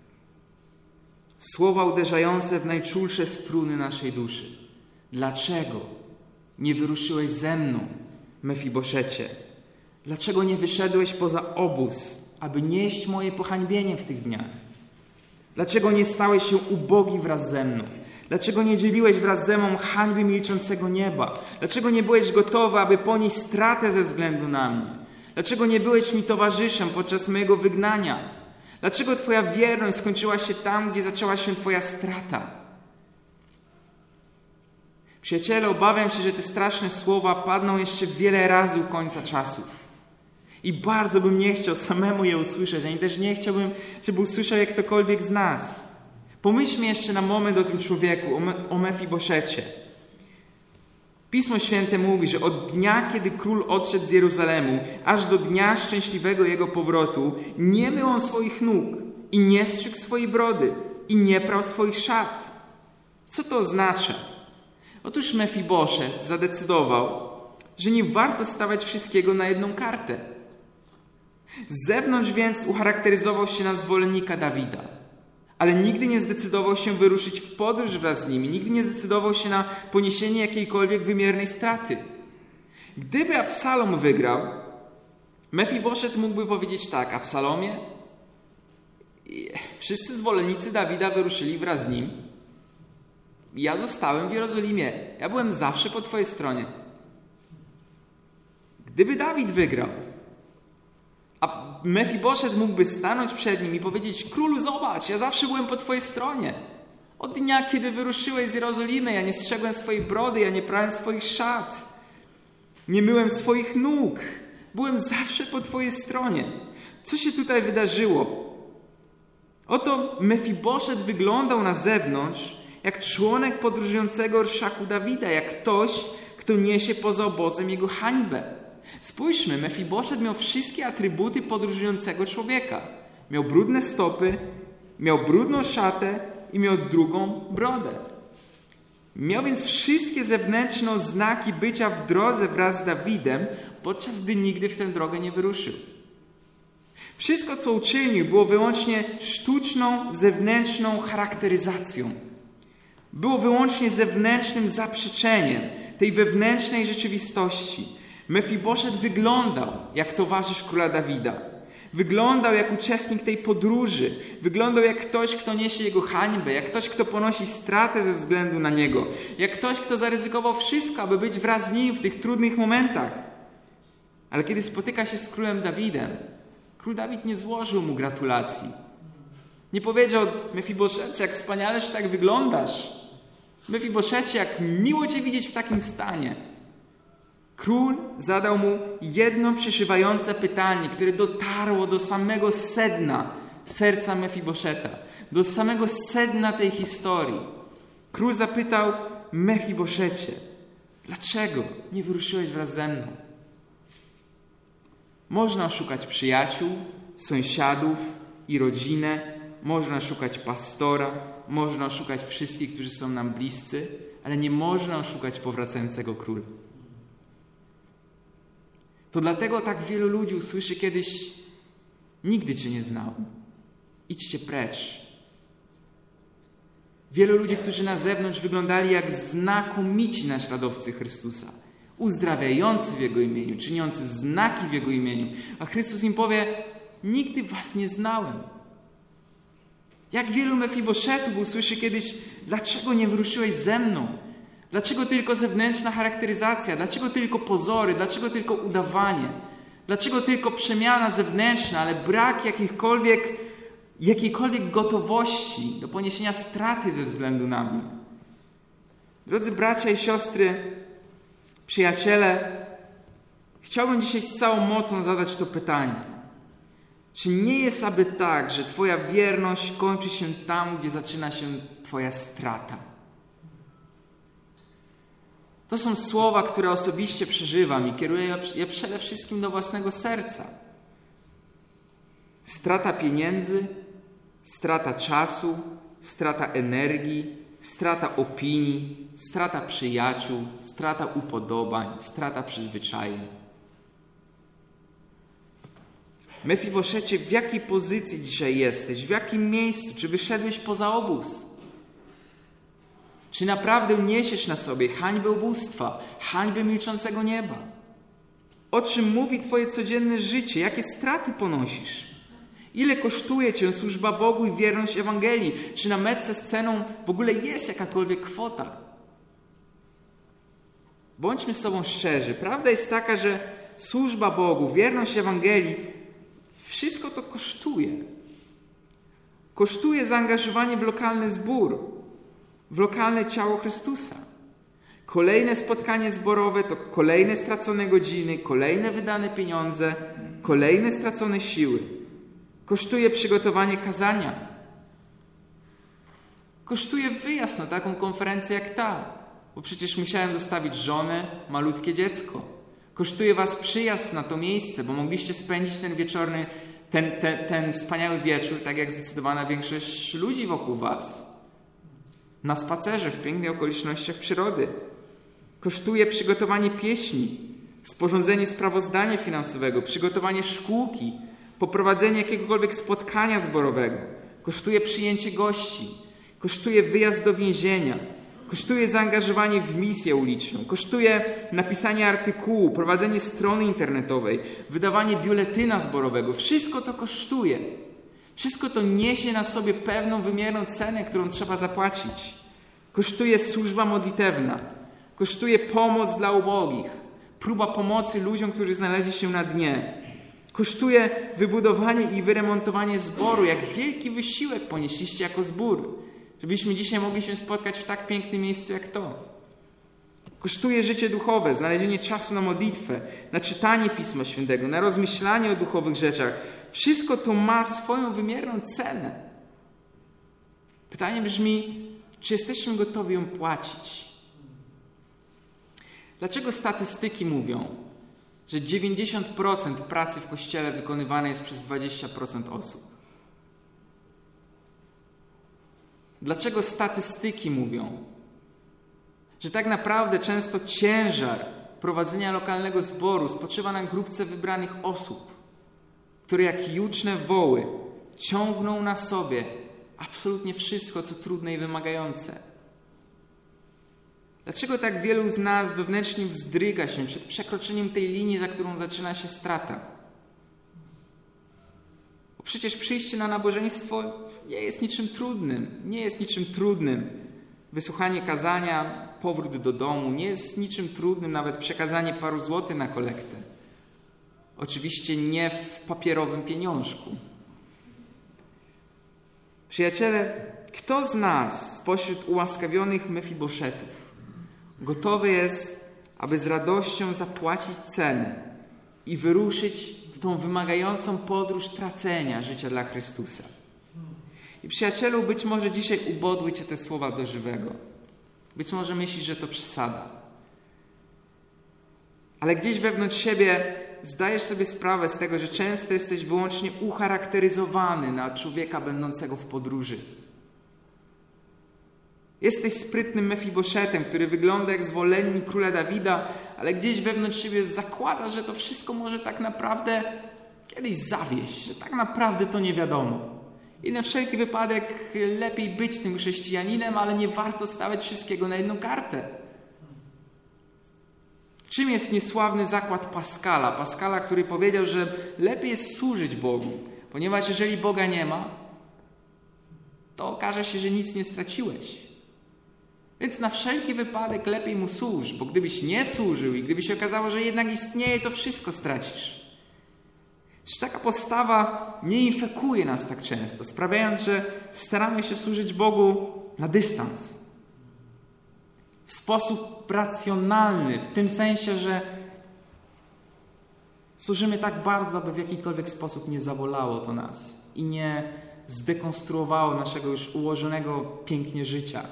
Słowa uderzające w najczulsze struny naszej duszy. Dlaczego nie wyruszyłeś ze mną, Mefiboszecie? Dlaczego nie wyszedłeś poza obóz, aby nieść moje pohańbienie w tych dniach? Dlaczego nie stałeś się ubogi wraz ze mną? Dlaczego nie dzieliłeś wraz ze mną hańby milczącego nieba? Dlaczego nie byłeś gotowy, aby ponieść stratę ze względu na mnie? Dlaczego nie byłeś mi towarzyszem podczas mojego wygnania? Dlaczego Twoja wierność skończyła się tam, gdzie zaczęła się Twoja strata? Przyjaciele, obawiam się, że te straszne słowa padną jeszcze wiele razy u końca czasów. I bardzo bym nie chciał samemu je usłyszeć, ani też nie chciałbym, żeby usłyszał je ktokolwiek z nas. Pomyślmy jeszcze na moment o tym człowieku, o Mefiboszecie. Pismo Święte mówi, że od dnia, kiedy król odszedł z Jeruzalemu, aż do dnia szczęśliwego jego powrotu, nie mył on swoich nóg i nie strzygł swojej brody i nie prał swoich szat. Co to oznacza? Otóż Mefiboszet zadecydował, że nie warto stawiać wszystkiego na jedną kartę. Z zewnątrz więc ucharakteryzował się na zwolennika Dawida, ale nigdy nie zdecydował się wyruszyć w podróż wraz z nimi, nigdy nie zdecydował się na poniesienie jakiejkolwiek wymiernej straty. Gdyby Absalom wygrał, Mefiboszet mógłby powiedzieć tak: Absalomie, wszyscy zwolennicy Dawida wyruszyli wraz z nim. Ja zostałem w Jerozolimie. Ja byłem zawsze po twojej stronie. Gdyby Dawid wygrał, a Mefiboszet mógłby stanąć przed nim i powiedzieć: królu, zobacz, ja zawsze byłem po twojej stronie. Od dnia, kiedy wyruszyłeś z Jerozolimy, ja nie strzegłem swojej brody, ja nie prałem swoich szat, nie myłem swoich nóg. Byłem zawsze po twojej stronie. Co się tutaj wydarzyło? Oto Mefiboszet wyglądał na zewnątrz jak członek podróżującego orszaku Dawida, jak ktoś, kto niesie poza obozem jego hańbę. Spójrzmy, Mefiboszet miał wszystkie atrybuty podróżującego człowieka. Miał brudne stopy, miał brudną szatę i miał drugą brodę. Miał więc wszystkie zewnętrzne oznaki bycia w drodze wraz z Dawidem, podczas gdy nigdy w tę drogę nie wyruszył. Wszystko, co uczynił, było wyłącznie sztuczną, zewnętrzną charakteryzacją. Było wyłącznie zewnętrznym zaprzeczeniem tej wewnętrznej rzeczywistości. Mefiboszet wyglądał jak towarzysz króla Dawida. Wyglądał jak uczestnik tej podróży. Wyglądał jak ktoś, kto niesie jego hańbę. Jak ktoś, kto ponosi stratę ze względu na niego. Jak ktoś, kto zaryzykował wszystko, aby być wraz z nim w tych trudnych momentach. Ale kiedy spotyka się z królem Dawidem, król Dawid nie złożył mu gratulacji. Nie powiedział: Mefiboszecie, jak wspaniale, że tak wyglądasz. Mefiboszecie, jak miło cię widzieć w takim stanie. Król zadał mu jedno przeszywające pytanie, które dotarło do samego sedna serca Mefiboszeta, do samego sedna tej historii. Król zapytał: Mefiboszecie, dlaczego nie wyruszyłeś wraz ze mną? Można szukać przyjaciół, sąsiadów i rodzinę, można szukać pastora, można szukać wszystkich, którzy są nam bliscy, ale nie można oszukać powracającego króla. To dlatego tak wielu ludzi usłyszy kiedyś: nigdy cię nie znałem, idźcie precz. Wielu ludzi, którzy na zewnątrz wyglądali jak znakomici naśladowcy Chrystusa, uzdrawiający w Jego imieniu, czyniący znaki w Jego imieniu, a Chrystus im powie: nigdy was nie znałem. Jak wielu Mefiboszetów usłyszy kiedyś: dlaczego nie wyruszyłeś ze mną? Dlaczego tylko zewnętrzna charakteryzacja? Dlaczego tylko pozory? Dlaczego tylko udawanie? Dlaczego tylko przemiana zewnętrzna, ale brak jakiejkolwiek gotowości do poniesienia straty ze względu na mnie? Drodzy bracia i siostry, przyjaciele, Chciałbym dzisiaj z całą mocą zadać to pytanie. Czy nie jest aby tak, że Twoja wierność kończy się tam, gdzie zaczyna się Twoja strata? To są słowa, które osobiście przeżywam i kieruję je przede wszystkim do własnego serca. Strata pieniędzy, strata czasu, strata energii, strata opinii, strata przyjaciół, strata upodobań, strata przyzwyczajeń. Mefiboszecie, w jakiej pozycji dzisiaj jesteś? W jakim miejscu? Czy wyszedłeś poza obóz? Czy naprawdę niesiesz na sobie hańbę ubóstwa, hańbę milczącego nieba? O czym mówi Twoje codzienne życie? Jakie straty ponosisz? Ile kosztuje Cię służba Bogu i wierność Ewangelii? Czy na metce z ceną w ogóle jest jakakolwiek kwota? Bądźmy z sobą szczerzy. Prawda jest taka, że służba Bogu, wierność Ewangelii, wszystko to kosztuje. Kosztuje zaangażowanie w lokalny zbór, w lokalne ciało Chrystusa. Kolejne spotkanie zborowe to kolejne stracone godziny, kolejne wydane pieniądze, kolejne stracone siły. Kosztuje przygotowanie kazania. Kosztuje wyjazd na taką konferencję jak ta, bo przecież musiałem zostawić żonę, malutkie dziecko. Kosztuje was przyjazd na to miejsce, bo mogliście spędzić ten wieczorny, ten wspaniały wieczór, tak jak zdecydowana większość ludzi wokół was. Na spacerze w pięknych okolicznościach przyrody. Kosztuje przygotowanie pieśni, sporządzenie sprawozdania finansowego, przygotowanie szkółki, poprowadzenie jakiegokolwiek spotkania zborowego. Kosztuje przyjęcie gości. Kosztuje wyjazd do więzienia. Kosztuje zaangażowanie w misję uliczną. Kosztuje napisanie artykułu, prowadzenie strony internetowej, wydawanie biuletyna zborowego. Wszystko to kosztuje. Wszystko to niesie na sobie pewną wymierną cenę, którą trzeba zapłacić. Kosztuje służba modlitewna. Kosztuje pomoc dla ubogich. Próba pomocy ludziom, którzy znaleźli się na dnie. Kosztuje wybudowanie i wyremontowanie zboru. Jak wielki wysiłek ponieśliście jako zbór, żebyśmy dzisiaj mogli się spotkać w tak pięknym miejscu jak to. Kosztuje życie duchowe, znalezienie czasu na modlitwę, na czytanie Pisma Świętego, na rozmyślanie o duchowych rzeczach. Wszystko to ma swoją wymierną cenę. Pytanie brzmi, czy jesteśmy gotowi ją płacić? Dlaczego statystyki mówią, że 90% pracy w Kościele wykonywane jest przez 20% osób? Dlaczego statystyki mówią, że tak naprawdę często ciężar prowadzenia lokalnego zboru spoczywa na grupce wybranych osób, które jak juczne woły ciągną na sobie absolutnie wszystko, co trudne i wymagające? Dlaczego tak wielu z nas wewnętrznie wzdryga się przed przekroczeniem tej linii, za którą zaczyna się strata? Bo przecież przyjście na nabożeństwo nie jest niczym trudnym. Nie jest niczym trudnym wysłuchanie kazania, powrót do domu. Nie jest niczym trudnym nawet przekazanie paru złotych na kolektę. Oczywiście nie w papierowym pieniążku. Przyjaciele, kto z nas spośród ułaskawionych Mefiboszetów gotowy jest, aby z radością zapłacić cenę i wyruszyć w tą wymagającą podróż tracenia życia dla Chrystusa? I przyjacielu, być może dzisiaj ubodły cię te słowa do żywego. Być może myślisz, że to przesada. Ale gdzieś wewnątrz siebie zdajesz sobie sprawę z tego, że często jesteś wyłącznie ucharakteryzowany na człowieka będącego w podróży. Jesteś sprytnym Mefiboszetem, który wygląda jak zwolennik króla Dawida, ale gdzieś wewnątrz siebie zakłada, że to wszystko może tak naprawdę kiedyś zawieść, że tak naprawdę to nie wiadomo. I na wszelki wypadek lepiej być tym chrześcijaninem, ale nie warto stawiać wszystkiego na jedną kartę. Czym jest niesławny zakład Paskala? Paskala, który powiedział, że lepiej jest służyć Bogu, ponieważ jeżeli Boga nie ma, to okaże się, że nic nie straciłeś. Więc na wszelki wypadek lepiej mu służ, bo gdybyś nie służył i gdyby się okazało, że jednak istnieje, to wszystko stracisz. Czy taka postawa nie infekuje nas tak często, sprawiając, że staramy się służyć Bogu na dystans? W sposób racjonalny, w tym sensie, że Służymy tak bardzo, aby w jakikolwiek sposób nie zabolało to nas i nie zdekonstruowało naszego już ułożonego pięknie życia.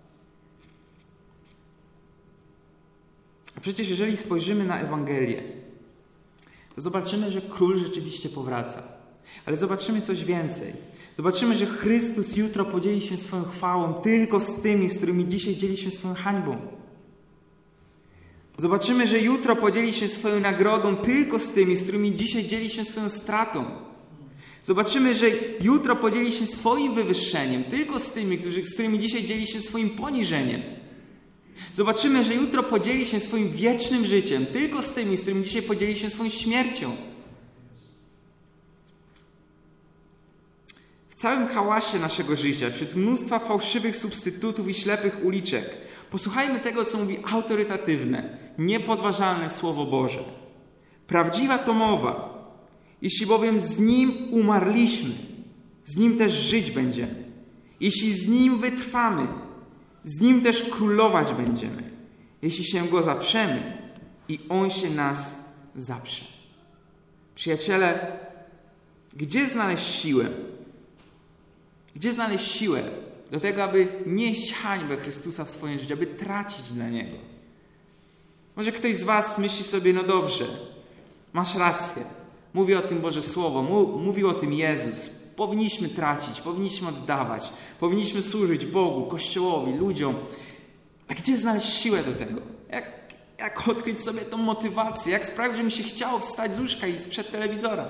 A przecież jeżeli spojrzymy na Ewangelię, to zobaczymy, że Król rzeczywiście powraca. Ale zobaczymy coś więcej. Zobaczymy, że Chrystus jutro podzieli się swoją chwałą tylko z tymi, z którymi dzisiaj dzieli się swoją hańbą. Zobaczymy, że jutro podzieli się swoją nagrodą tylko z tymi, z którymi dzisiaj dzieli się swoją stratą. Zobaczymy, że jutro podzieli się swoim wywyższeniem tylko z tymi, z którymi dzisiaj dzieli się swoim poniżeniem. Zobaczymy, że jutro podzieli się swoim wiecznym życiem tylko z tymi, z którymi dzisiaj podzieli się swoją śmiercią. W całym hałasie naszego życia, wśród mnóstwa fałszywych substytutów i ślepych uliczek, posłuchajmy tego, co mówi autorytatywne, niepodważalne Słowo Boże. Prawdziwa to mowa. Jeśli bowiem z Nim umarliśmy, z Nim też żyć będziemy. Jeśli z Nim wytrwamy, z Nim też królować będziemy. Jeśli się Go zaprzemy i On się nas zaprze. Przyjaciele, gdzie znaleźć siłę? Gdzie znaleźć siłę do tego, aby nieść hańbę Chrystusa w swoim życiu, aby tracić dla Niego? Może ktoś z was myśli sobie, no dobrze, masz rację. Mówi o tym Boże Słowo, mówił o tym Jezus. Powinniśmy tracić, powinniśmy oddawać, powinniśmy służyć Bogu, Kościołowi, ludziom. A gdzie znaleźć siłę do tego? Jak odkryć sobie tą motywację? Jak sprawić, że mi się chciało wstać z łóżka i sprzed telewizora?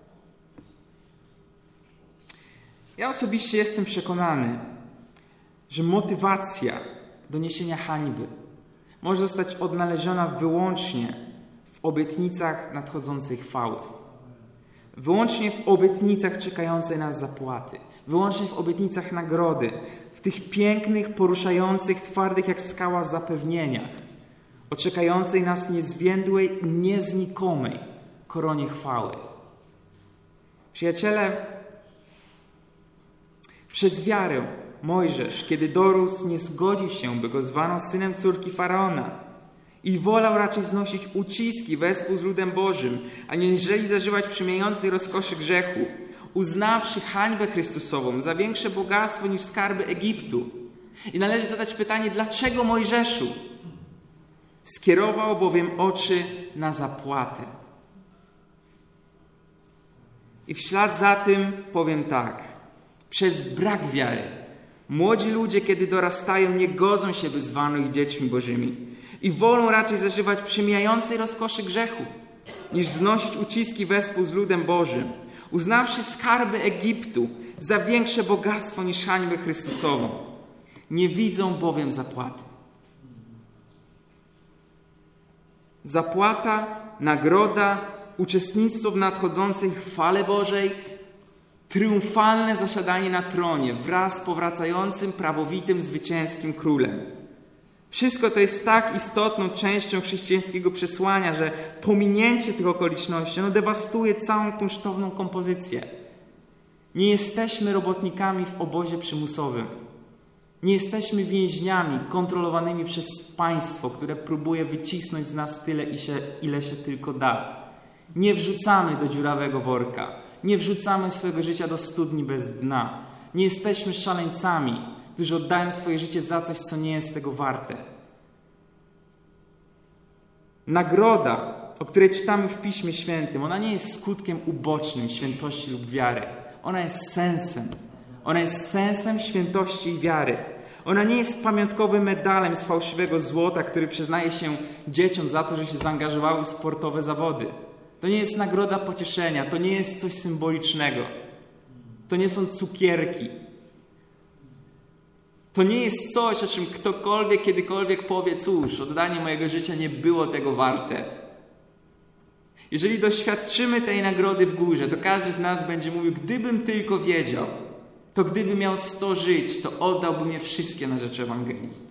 Ja osobiście jestem przekonany, że motywacja do niesienia hańby może zostać odnaleziona wyłącznie w obietnicach nadchodzącej chwały. Wyłącznie w obietnicach czekającej nas zapłaty. Wyłącznie w obietnicach nagrody. W tych pięknych, poruszających, twardych jak skała zapewnieniach. O czekającej nas niezwiędłej i nieznikomej koronie chwały. Przyjaciele, przez wiarę Mojżesz, kiedy dorósł, nie zgodził się, by go zwano synem córki Faraona i wolał raczej znosić uciski wespół z ludem Bożym, aniżeli zażywać przymijającej rozkoszy grzechu, uznawszy hańbę Chrystusową za większe bogactwo niż skarby Egiptu. I należy zadać pytanie, dlaczego Mojżeszu? Skierował bowiem oczy na zapłatę. I w ślad za tym powiem tak. Przez brak wiary młodzi ludzie, kiedy dorastają, nie godzą się, by zwano ich dziećmi Bożymi i wolą raczej zażywać przemijającej rozkoszy grzechu, niż znosić uciski wespół z ludem Bożym, uznawszy skarby Egiptu za większe bogactwo niż hańbę Chrystusową. Nie widzą bowiem zapłaty. Zapłata, nagroda, uczestnictwo w nadchodzącej chwale Bożej, triumfalne zasiadanie na tronie wraz z powracającym, prawowitym, zwycięskim królem. Wszystko to jest tak istotną częścią chrześcijańskiego przesłania, że pominięcie tych okoliczności dewastuje całą kunsztowną kompozycję. Nie jesteśmy robotnikami w obozie przymusowym. Nie jesteśmy więźniami kontrolowanymi przez państwo, które próbuje wycisnąć z nas tyle, ile się tylko da. Nie wrzucamy do dziurawego worka. Nie wrzucamy swojego życia do studni bez dna. Nie jesteśmy szaleńcami, którzy oddają swoje życie za coś, co nie jest tego warte. Nagroda, o której czytamy w Piśmie Świętym, ona nie jest skutkiem ubocznym świętości lub wiary. Ona jest sensem. Ona jest sensem świętości i wiary. Ona nie jest pamiątkowym medalem z fałszywego złota, który przyznaje się dzieciom za to, że się zaangażowały w sportowe zawody. To nie jest nagroda pocieszenia, to nie jest coś symbolicznego. To nie są cukierki. To nie jest coś, o czym ktokolwiek, kiedykolwiek powie, cóż, oddanie mojego życia nie było tego warte. Jeżeli doświadczymy tej nagrody w górze, to każdy z nas będzie mówił, gdybym tylko wiedział, to gdyby miał 100 żyć, to oddałbym je wszystkie na rzecz Ewangelii.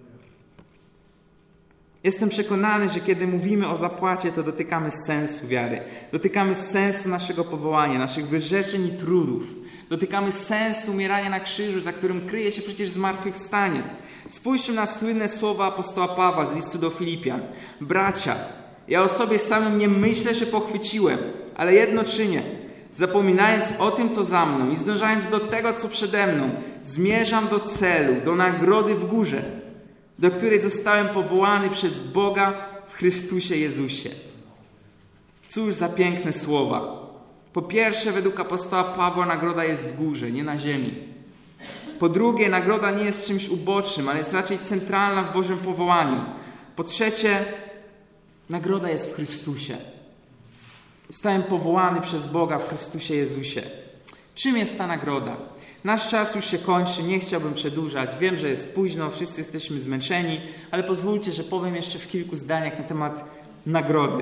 Jestem przekonany, że kiedy mówimy o zapłacie, to dotykamy sensu wiary. Dotykamy sensu naszego powołania, naszych wyrzeczeń i trudów. Dotykamy sensu umierania na krzyżu, za którym kryje się przecież zmartwychwstanie. Spójrzmy na słynne słowa apostoła Pawła z listu do Filipian. Bracia, Ja o sobie samym nie myślę, że pochwyciłem, ale jedno czynię. Zapominając o tym, co za mną i zdążając do tego, co przede mną, zmierzam do celu, do nagrody w górze, do której zostałem powołany przez Boga w Chrystusie Jezusie. Cóż za piękne słowa. Po pierwsze, według apostoła Pawła nagroda jest w górze, nie na ziemi. Po drugie, nagroda nie jest czymś ubocznym, ale jest raczej centralna w Bożym powołaniu. Po trzecie, nagroda jest w Chrystusie. Zostałem powołany przez Boga w Chrystusie Jezusie. Czym jest ta nagroda? Nasz czas już się kończy, nie chciałbym przedłużać. Wiem, że jest późno, wszyscy jesteśmy zmęczeni, ale pozwólcie, że powiem jeszcze w kilku zdaniach na temat nagrody.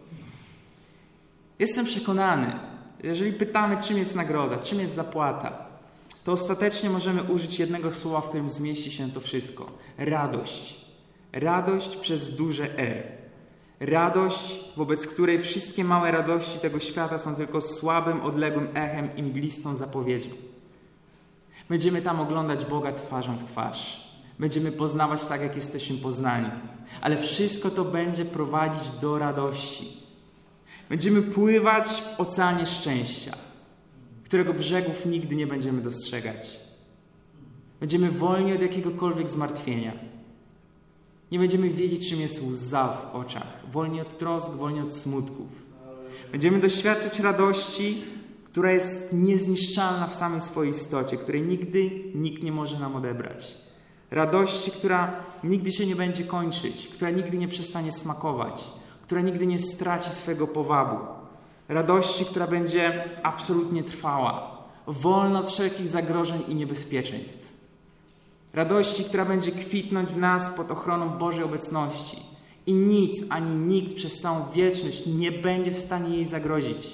Jestem przekonany, jeżeli pytamy, czym jest nagroda, czym jest zapłata, to ostatecznie możemy użyć jednego słowa, w którym zmieści się to wszystko. Radość. Radość przez duże R. Radość, wobec której wszystkie małe radości tego świata są tylko słabym, odległym echem i mglistą zapowiedzią. Będziemy tam oglądać Boga twarzą w twarz. Będziemy poznawać tak, jak jesteśmy poznani. Ale wszystko to będzie prowadzić do radości. Będziemy pływać w oceanie szczęścia, którego brzegów nigdy nie będziemy dostrzegać. Będziemy wolni od jakiegokolwiek zmartwienia. Nie będziemy wiedzieć, czym jest łza w oczach. Wolni od trosk, wolni od smutków. Będziemy doświadczać radości, która jest niezniszczalna w samej swojej istocie, której nigdy nikt nie może nam odebrać. Radości, która nigdy się nie będzie kończyć, która nigdy nie przestanie smakować, która nigdy nie straci swego powabu. Radości, która będzie absolutnie trwała, wolna od wszelkich zagrożeń i niebezpieczeństw. Radości, która będzie kwitnąć w nas pod ochroną Bożej obecności i nic ani nikt przez całą wieczność nie będzie w stanie jej zagrozić.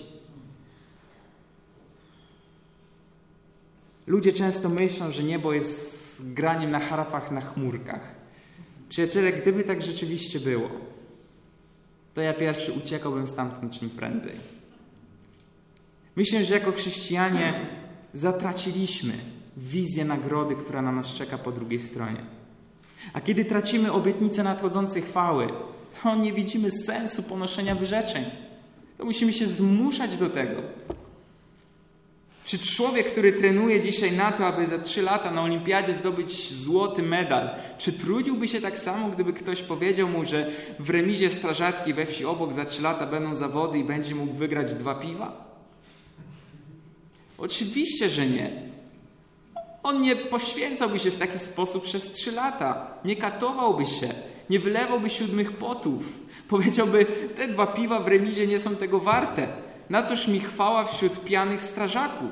Ludzie często myślą, że niebo jest graniem na harfach na chmurkach. Przyjaciele, gdyby tak rzeczywiście było, to ja pierwszy uciekałbym stamtąd czym prędzej. Myślę, że jako chrześcijanie zatraciliśmy wizję nagrody, która na nas czeka po drugiej stronie. A kiedy tracimy obietnicę nadchodzącej chwały, to nie widzimy sensu ponoszenia wyrzeczeń. To musimy się zmuszać do tego. Czy człowiek, który trenuje dzisiaj na to, aby za 3 lata na olimpiadzie zdobyć złoty medal, czy trudziłby się tak samo, gdyby ktoś powiedział mu, że w remizie strażackiej we wsi obok za 3 lata będą zawody i będzie mógł wygrać 2 piwa? Oczywiście, że nie. On nie poświęcałby się w taki sposób przez 3 lata. Nie katowałby się. Nie wylewałby 7 potów. Powiedziałby, te 2 piwa w remizie nie są tego warte. Na cóż mi chwała wśród pijanych strażaków?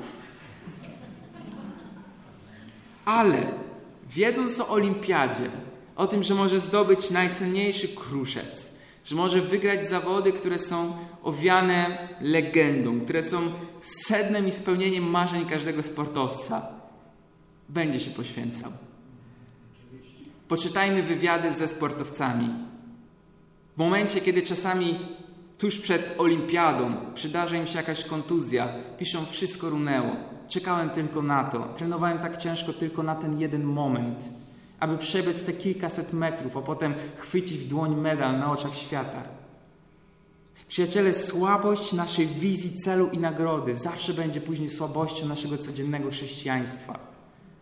Ale wiedząc o olimpiadzie, o tym, że może zdobyć najcenniejszy kruszec, że może wygrać zawody, które są owiane legendą, które są sednem i spełnieniem marzeń każdego sportowca, będzie się poświęcał. Poczytajmy wywiady ze sportowcami. W momencie, kiedy czasami tuż przed olimpiadą przydarza im się jakaś kontuzja, piszą, wszystko runęło. Czekałem tylko na to. Trenowałem tak ciężko tylko na ten jeden moment, aby przebiec te kilkaset metrów, a potem chwycić w dłoń medal na oczach świata. Przyjaciele, słabość naszej wizji, celu i nagrody zawsze będzie później słabością naszego codziennego chrześcijaństwa.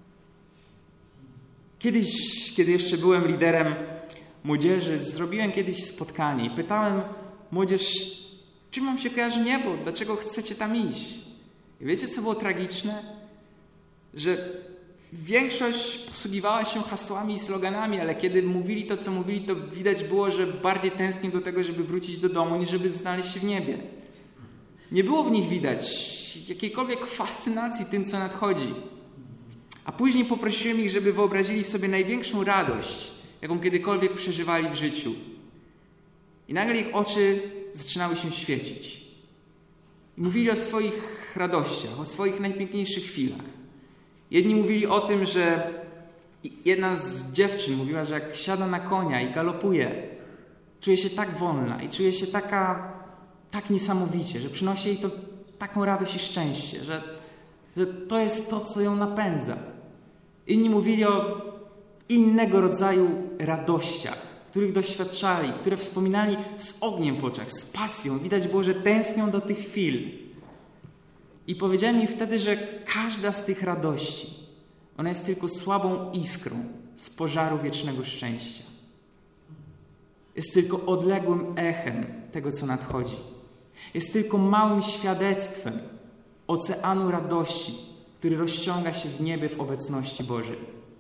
Kiedyś, kiedy jeszcze byłem liderem młodzieży, zrobiłem kiedyś spotkanie i pytałem młodzież, czym wam się kojarzy niebo? Dlaczego chcecie tam iść? I wiecie, co było tragiczne? Że większość posługiwała się hasłami i sloganami, ale kiedy mówili to, co mówili, to widać było, że bardziej tęsknię do tego, żeby wrócić do domu, niż żeby znaleźć się w niebie. Nie było w nich widać jakiejkolwiek fascynacji tym, co nadchodzi. A później poprosiłem ich, żeby wyobrazili sobie największą radość, jaką kiedykolwiek przeżywali w życiu. I nagle ich oczy zaczynały się świecić. I mówili o swoich radościach, o swoich najpiękniejszych chwilach. Jedni mówili o tym, że jedna z dziewczyn mówiła, że jak siada na konia i galopuje, czuje się tak wolna i czuje się tak niesamowicie, że przynosi jej to taką radość i szczęście, że to jest to, co ją napędza. Inni mówili o innego rodzaju radościach, których doświadczali, które wspominali z ogniem w oczach, z pasją. Widać było, że tęsknią do tych chwil. I powiedziałem mi wtedy, że każda z tych radości, ona jest tylko słabą iskrą z pożaru wiecznego szczęścia. Jest tylko odległym echem tego, co nadchodzi. Jest tylko małym świadectwem oceanu radości, który rozciąga się w niebie w obecności Bożej.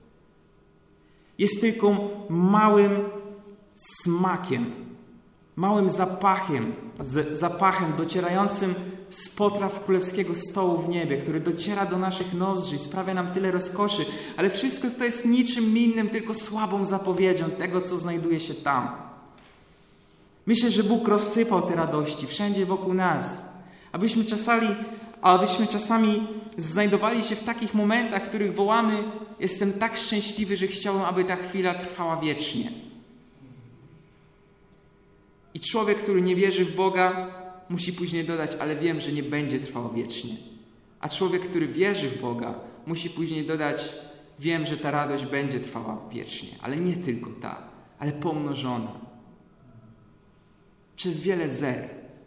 Jest tylko małym smakiem, małym zapachem docierającym z potraw królewskiego stołu w niebie, który dociera do naszych nozdrzy, sprawia nam tyle rozkoszy, ale wszystko to jest niczym innym, tylko słabą zapowiedzią tego, co znajduje się tam. Myślę, że Bóg rozsypał te radości wszędzie wokół nas, abyśmy czasami znajdowali się w takich momentach, w których wołamy: jestem tak szczęśliwy, że chciałbym, aby ta chwila trwała wiecznie. I człowiek, który nie wierzy w Boga, musi później dodać: ale wiem, że nie będzie trwało wiecznie. A człowiek, który wierzy w Boga, musi później dodać: wiem, że ta radość będzie trwała wiecznie. Ale nie tylko ta, ale pomnożona. Przez wiele zer.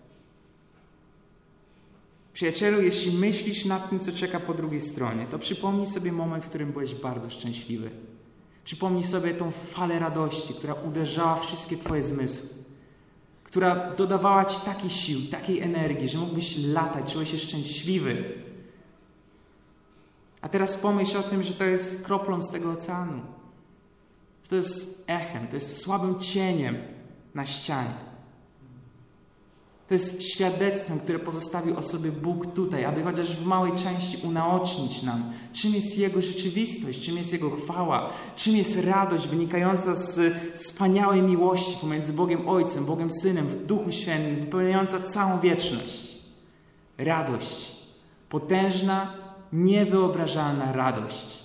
Przyjacielu, jeśli myślisz nad tym, co czeka po drugiej stronie, to przypomnij sobie moment, w którym byłeś bardzo szczęśliwy. Przypomnij sobie tą falę radości, która uderzała wszystkie twoje zmysły, która dodawała ci takich sił, takiej energii, że mógłbyś latać, czułeś się szczęśliwy. A teraz pomyśl o tym, że to jest kroplą z tego oceanu. Że to jest echem, to jest słabym cieniem na ścianie. To jest świadectwem, które pozostawił o sobie Bóg tutaj, aby chociaż w małej części unaocznić nam, czym jest Jego rzeczywistość, czym jest Jego chwała, czym jest radość wynikająca z wspaniałej miłości pomiędzy Bogiem Ojcem, Bogiem Synem, w Duchu Świętym, wypełniająca całą wieczność. Radość. Potężna, niewyobrażalna radość.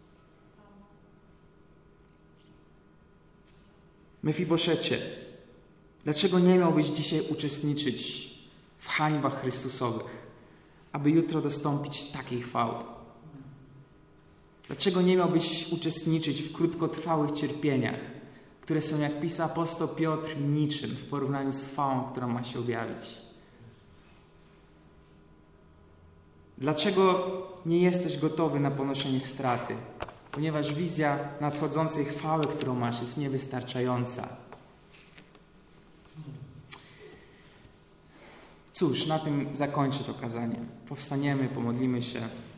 Mefiboszecie, dlaczego nie miałbyś dzisiaj uczestniczyć w hańbach Chrystusowych, aby jutro dostąpić takiej chwały? Dlaczego nie miałbyś uczestniczyć w krótkotrwałych cierpieniach, które są, jak pisał apostoł Piotr, niczym w porównaniu z chwałą, która ma się objawić? Dlaczego nie jesteś gotowy na ponoszenie straty? Ponieważ wizja nadchodzącej chwały, którą masz, jest niewystarczająca. Cóż, na tym zakończę to kazanie. Powstaniemy, pomodlimy się.